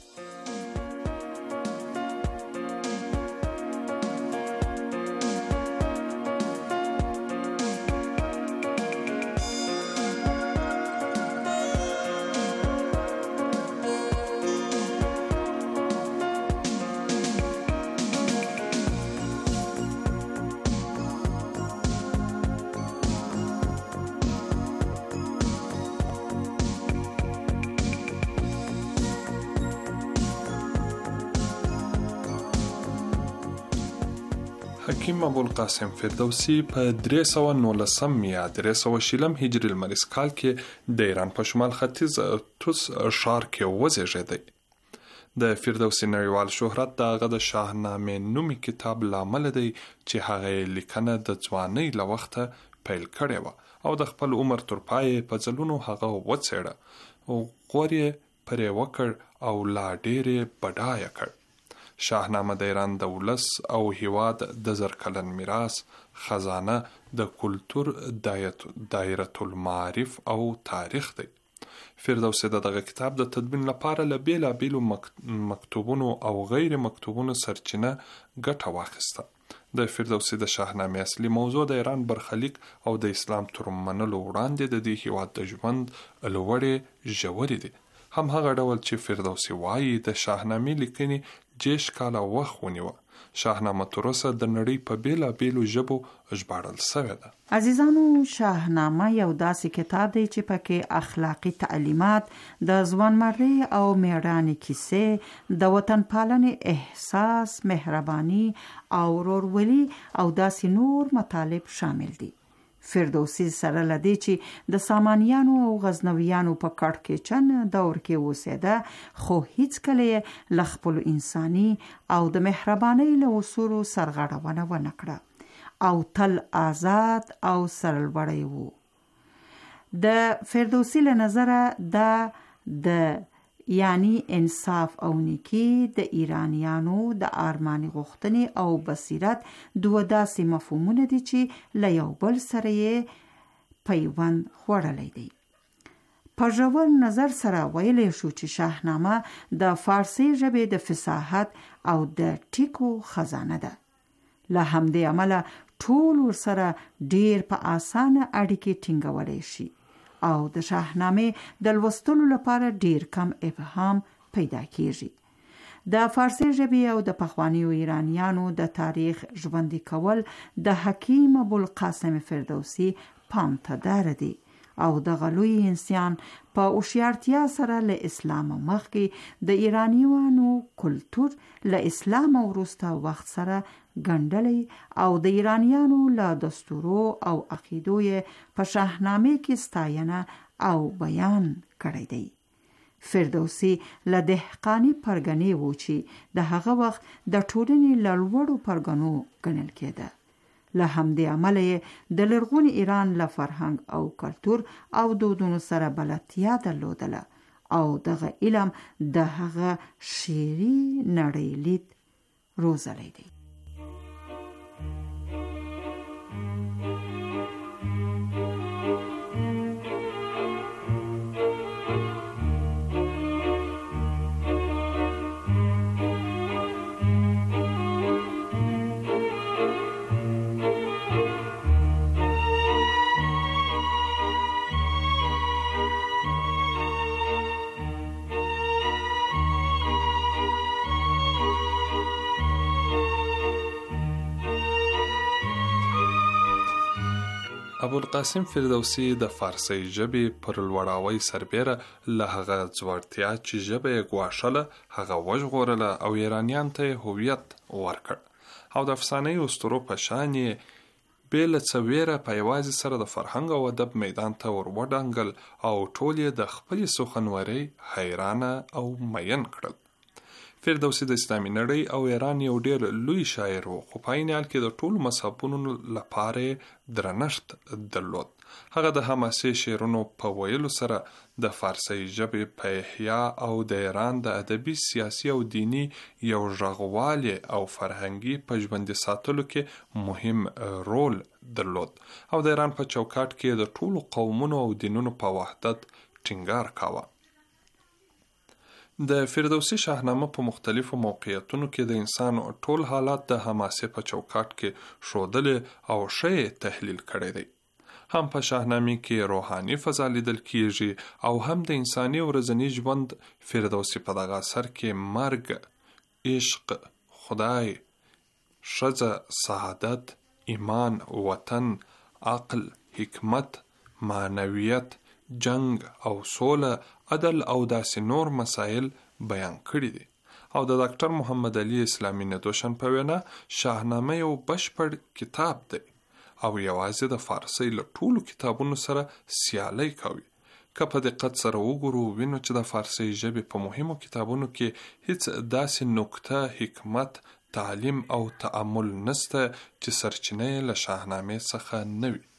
حکیم ابوالقاسم فردوسی په درې سوه نولسم یا درې سوه شلم هجري لمریز کال کې د ایران په شمال ختیځ توس ښار کې وزیږېدی. د فردوسي نړیوال شهرت د هغه د شاهنامې نومي کتاب لامل دی چې هغه لیکنه د ځوانۍ له وخته پیل کړې وه او د خپل عمر تر پایه په ځلونو هغه وڅېړه او غور یې پرې وکړ او لا ډېرې بډایه کړ. شاهنامه د ایران د ولس او هیواد د زر کلن میراث خزانه د کلتور دایره المعارف او تاریخ دی. فردوسي د دغه کتاب د تدوین لپاره له بیلابیلو مکتوبونو او غیر مکتوبونو سرچینه ګټه واخیسته. د فردوسي د شاهنامې اصلي موضوع د ایران برخلیک او د اسلام تر منلو وړاندې د دې هیواد د ژوند لوړې ژورې دي. هم هغه ډول چې فردوسي وایي د شاهنامې لیکنې جیش کاله وخت ونیوه. شاهنامه تر اوسه د نړۍ په بیلابیلو ژبو ژباړل شوې ده. عزیزانو، شاهنامه یو داسې کتاب دی چې پکې اخلاقی تعلیمات، د ځوانمردۍ او میړانې کیسې، د وطن پالنې احساس، مهرباني او ورورولي او داسې نور مطالب شامل دي. فردوسي سره لدی چې د سامانیانو او غزنویانو په کړکېچن دور کې اوسېده، خو هیڅ کله له خپلو انساني او د مهربانۍ له اصولو سرغړونه ونه کړه او تل آزاد او سرلوړی وو. د فردوسي له نظره دا د یعنی انصاف او نیکی د ایرانیانو د ارماني غوښتنې او بصیرت دوه داسې مفهومونه دي چې له یو بل سره یې پیوند خوړلی دی. په ژور نظر سره ویلی شو چې شاهنامه د فارسي ژبې د فصاحت او د ټیکو خزانه ده. له همدې امله ټول ورسره ډیر په اسانه اړیکې ټینګولی شي او د شاهنامې د لوستلو لپاره ډیر کم ابهام پیدا کیږي. د فارسي ژبې او د پخوانیو ایرانیانو د تاریخ ژوندي کول د حکیم ابوالقاسم فردوسي پام ته دار دی او د لوی انسان په هوښیارتیا سره له اسلام مخکې د ایرانیانو کلتور له اسلام وروسته وخت سره ګنډلی او د ایرانیانو له دستورو او عقیدو یې په شاهنامې کې ستاینه او بیان کړی دی. فردوسي له دهقاني پرګنې و چې د هغه وخت د ټولنې له لوړو پرګنو ګڼل کېده. له همدې امله یې د لرغوني ایران له فرهنګ او کلتور او دودونو سره بلدتیا درلودله او دغه علم د هغه شعري نړۍ لید روزلی دی. ابوالقاسم فردوسي د فارسي ژبې پر لوړاوي سربیره له هغه ځوړتیا چې ژبه یې ګواښله هغه وژغورله او ایرانیان ته هویت ورکړ او د افسانه‌ي اسطورو په شان یې بې له څه ویره په یوازې سره د فرهنګ او ادب میدان ته ور وډانګل او ټول یې د خپلې سخنورۍ حیرانه او مین کړل. فردوسي د اسلامي نړۍ او ایران یو ډیر لوی شاعر و، خو په عین حال کې د ټولو مذهبونو لپاره درنښت درلود. هغه د حماسي شعرونو په ویلو سره د فارسي ژبې په احیا او د ایران د ادبي، سیاسي او دینی یو ژغوالي او فرهنګي په ژوندي ساتلو کې مهم رول درلود او د ایران په چوکاټ کې د ټولو قومونو او دینونو په وحدت ټینګار کاوه. د فردوسي شاهنامه په مختلفو موقعیتونو کې د انسان ټول حالات د حماسه په چوکاټ کې ښودل او ښه تحلیل کړی دی. هم په شاهنامه کې روحاني فضا لیدل کیږي او هم د انساني ورځني ژوند. فردوسي په دغه اثر کې مرګ، عشق، خدای، ښځه، سعادت، ایمان، وطن، عقل، حکمت، معنویت، جنگ او سوله، عدل او داسې نور مسائل بیان کړي دي او د ډاکټر محمد علي اسلامي ندوشن په وینا شاهنامه یو بشپړ کتاب دی او یوازې د فارسي له ټولو کتابونو سره سیالي کوي. که په دقت سره وګورو وینو چې د فارسی ژبې په مهمو کتابونو کې هیڅ داسې نکته، حکمت، تعلیم او تأمل نسته چې سرچینه له شاهنامې څخه نه وي.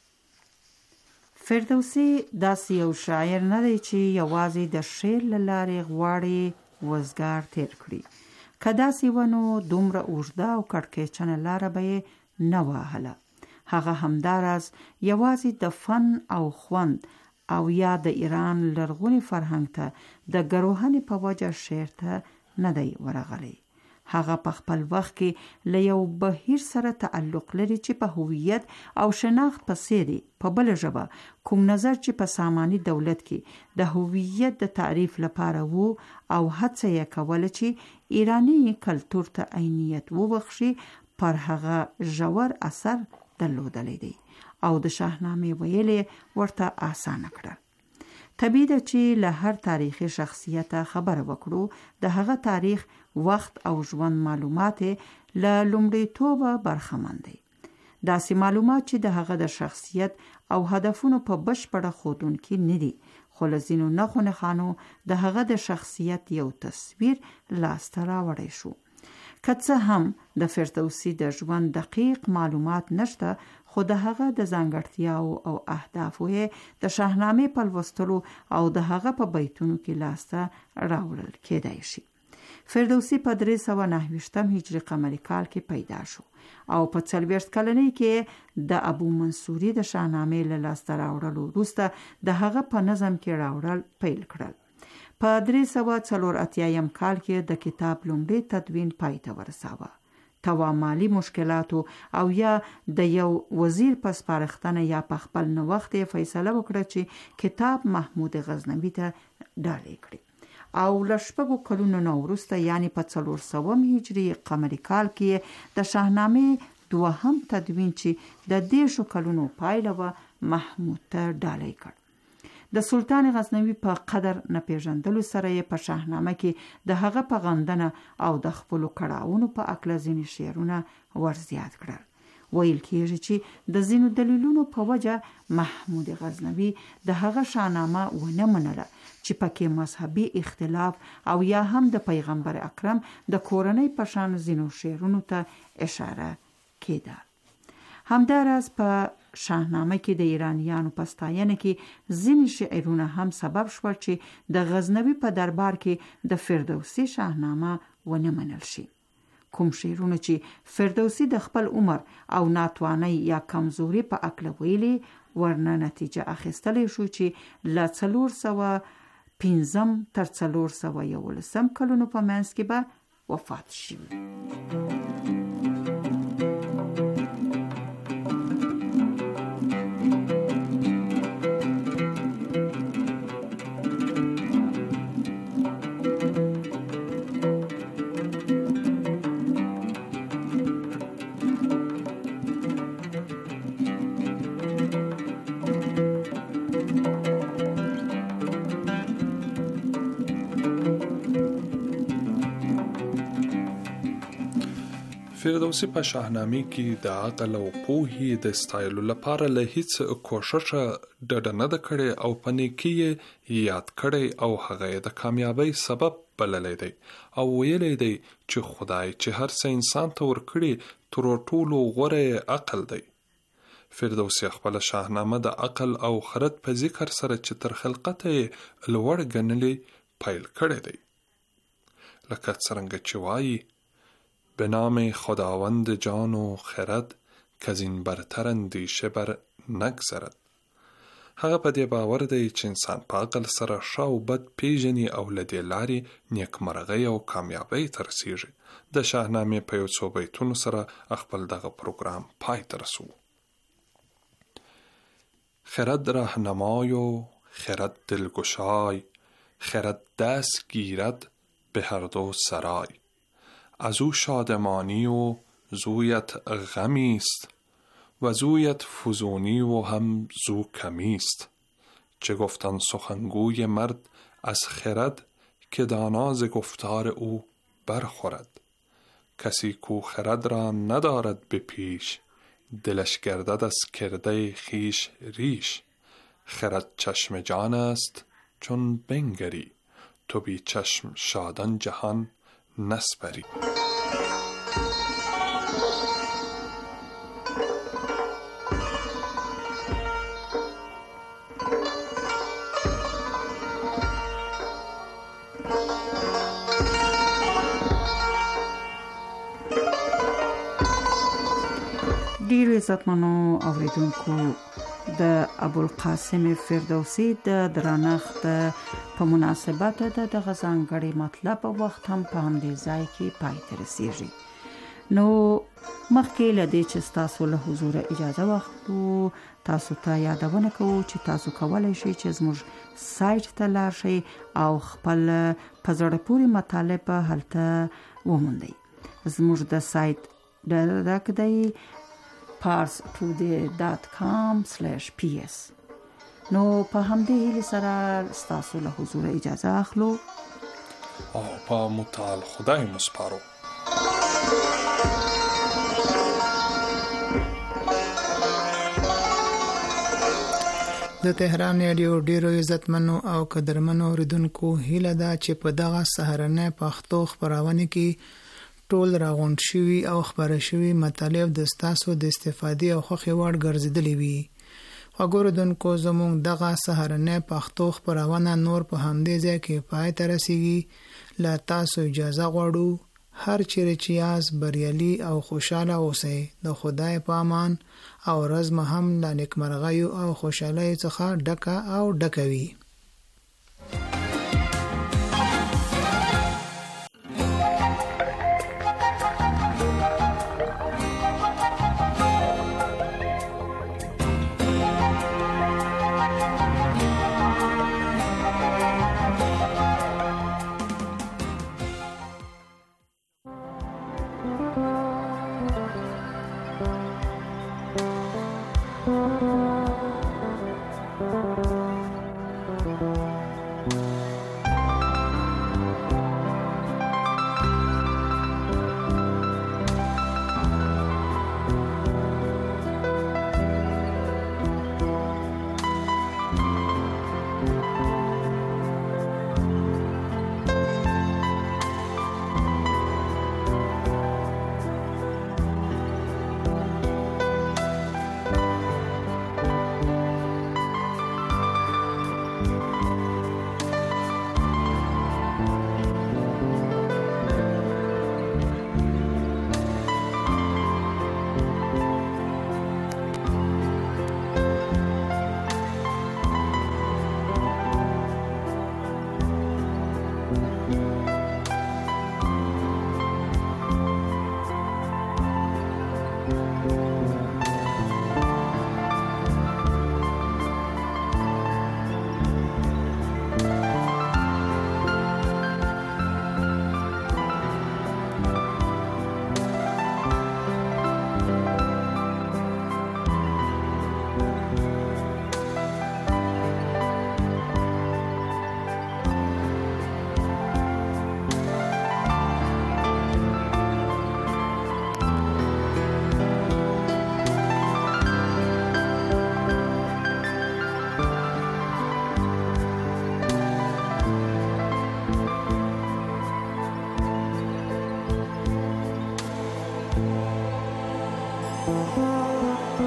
فردوسی داسې یو شاعر نه دی چې یوازې د شعر له لارې غواړي وزګار تیر کړي. که داسې ونو دومره اوږده او کړکېچنه لاره به یې نه وهله. هغه همداراز یوازې د فن او خوند او یا د ایران لرغوني فرهنګ ته د ګروهنې په وجه شعر ته نه دی ورغلی. هغه په خپل وخت کې له یو بهیر سره تعلق لري چې په هویت او شناخت پسې دی. په بل ژبه کوم نظر چې په ساماني دولت کې د هویت د تعریف لپاره وو او هڅه یې کوله چې ایرانی کلتور ته عینیت وبخشي، پر هغه ژور اثر درلودلی دی او د شاهنامې ویلې ورته آسانه کړه. طبیعي ده چې له هر تاریخي شخصیت خبره وکړو، د هغه تاریخ، وخت او ژوند معلومات له لومړیتوبه برخمن دي. داسې معلومات چې د هغه د شخصیت او هدفونو په بشپړه ښودونکي نه دي، خو له ځینو نښو نښانو د هغه د شخصیت یو تصویر لاسته راوړی شو. که څه هم د فردوسي د ژوند دقیق معلومات نشته، خو د هغه د ځانګړتیاو او اهدافو یې د شاهنامې په لوستلو او د هغه په بیتونو کې لاسته راوړل کېدای شي. فردوسي په درې سوه نهه ویشتم هجري قمري کال کې پیدا شو او په څلوېښت کلنۍ کې د ابو منصوري د شاهنامې له لاسته راوړلو وروسته د هغه په نظم کې راوړل پیل کړل. په درې سوه څلور اتیایم کال کې د کتاب لومړی تدوین پای ته ورساوه. توامالي مشکلاتو او یا د یو وزیر په سپارښتنه یا په خپل نوښت یې فیصله وکړه چې کتاب محمود غزنوي ته ډالۍ کړي او له شپږو کلونو نه وروسته یعنی په څلور سوم هجري قمري کال کې د شاهنامې دوهم تدوین چې د دېرشو کلونو پایله وه محمود ته ډالۍ کړ. د سلطان غزنوي په قدر نه پیژندلو سره یې په شاهنامه کې د هغه په غندنه او د خپلو کړاوونو په هکله ځینې شعرونه ورزیات کړل. ویل کېږي چې د ځینو دلیلونو په وجه محمود غزنوي د هغه شاهنامه ونه منله چې پکې مذهبي اختلاف او یا هم د پیغمبر اکرم د کورنۍ په شان ځینو شعرونو ته اشاره کېده. همداراز په شاهنامه کې د ایرانیانو په ستاینه کې ځینې شعرونه هم سبب شول چې د غزنوي په دربار کې د فردوسي شاهنامه ونه منل شي. کوم شعرونه چې فردوسي د خپل عمر او ناتوانۍ یا کمزوري په هکله ویلي، ورنه نتیجه اخیستلی شو چې له څلور سوه پنځم تر څلور سوه یولسم کلونو په منځ کې به وفات شي. فردوسي په شاهنامه کې د عقل او پوهې د ستایلو لپاره له هیڅ کوششه ډډه نه ده کړې او په نیکۍ یې یاد کړی او هغه د کامیابۍ سبب بللی دی او ویلی دی چې خدای چې هر څه انسان ته ورکړي تر ټولو غوره عقل دی. فردوسي خپل شاهنامه د عقل او خرد په ذکر سره چې تر خلقته یې لوړ ګڼلی پیل کړی دی. لکه څرنګه چې وایي: به نام خداوند جان و خرد که از این برتر اندیشه بر نگذرد. هغه په دې باور دی چې انسان په عقل سره ښه او بد پیژني او له دې لارې نیکمرغۍ او کامیابۍ ته رسیږي. د شاهنامې په یو څو بیتونو سره خپل دغه پروګرام پای ته رسو. خرد راهنمای و خرد دلگشای، خرد دست گیرد به هر دو سرای. از او شادمانی و زویت غمیست، و زویت فزونی و هم زو کمیست. چه گفتن سخنگوی مرد از خرد، که دانا ز گفتار او برخورد. کسی کو خرد را ندارد به پیش، دلش گردد از کرده خیش ریش. خرد چشم جان است چون بنگری، تو بی چشم شادان جهان نسپری. ډیر عزتمنو اوریدونکو، د ابوالقاسم فردوسی د درنښت په مناسبت د دغه ځانګړي مطلب وخت هم په همدې ځای کې پای ته رسیږي. نو مخکې له دې چې تاسو له حضور اجازه واخلو، تاسو ته یادونه کوو چې تاسو کولی شئ چې زموږ سایت ته لاړ شئ او خپل په زړه پورې مطالب هلته وموندئ. زموږ د سایت ډرک دی پارس ټودی ډاټ کام سلیش پی اس. نو په همدې هیله سره ستاسو له حضور اجازه اخلو او په متعال خدای مسپارو. د تهران رادیو ډیرو عزتمنو او قدرمنو اوریدونکو هیله ده چې په دغه سهارنۍ پښتو خبرونه کې ټول راغونډ شوي او خبره شوي مطالب د ستاسو د استفادې او خوښې وړ ګرځېدلې وي. وګوردونکو زموږ دغه سهارنۍ پښتو خبرونه نور په همدې ځای کې پای ته رسیږي. له تاسو اجازه غواړو. هر چیرې چې یاست بریالي او خوشاله اوسئ. د خدای په امان او ورځ مو هم له نیکمرغیو او خوشحالۍ څخه ډکه او ډکه وي.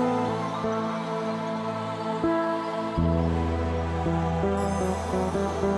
Thank you.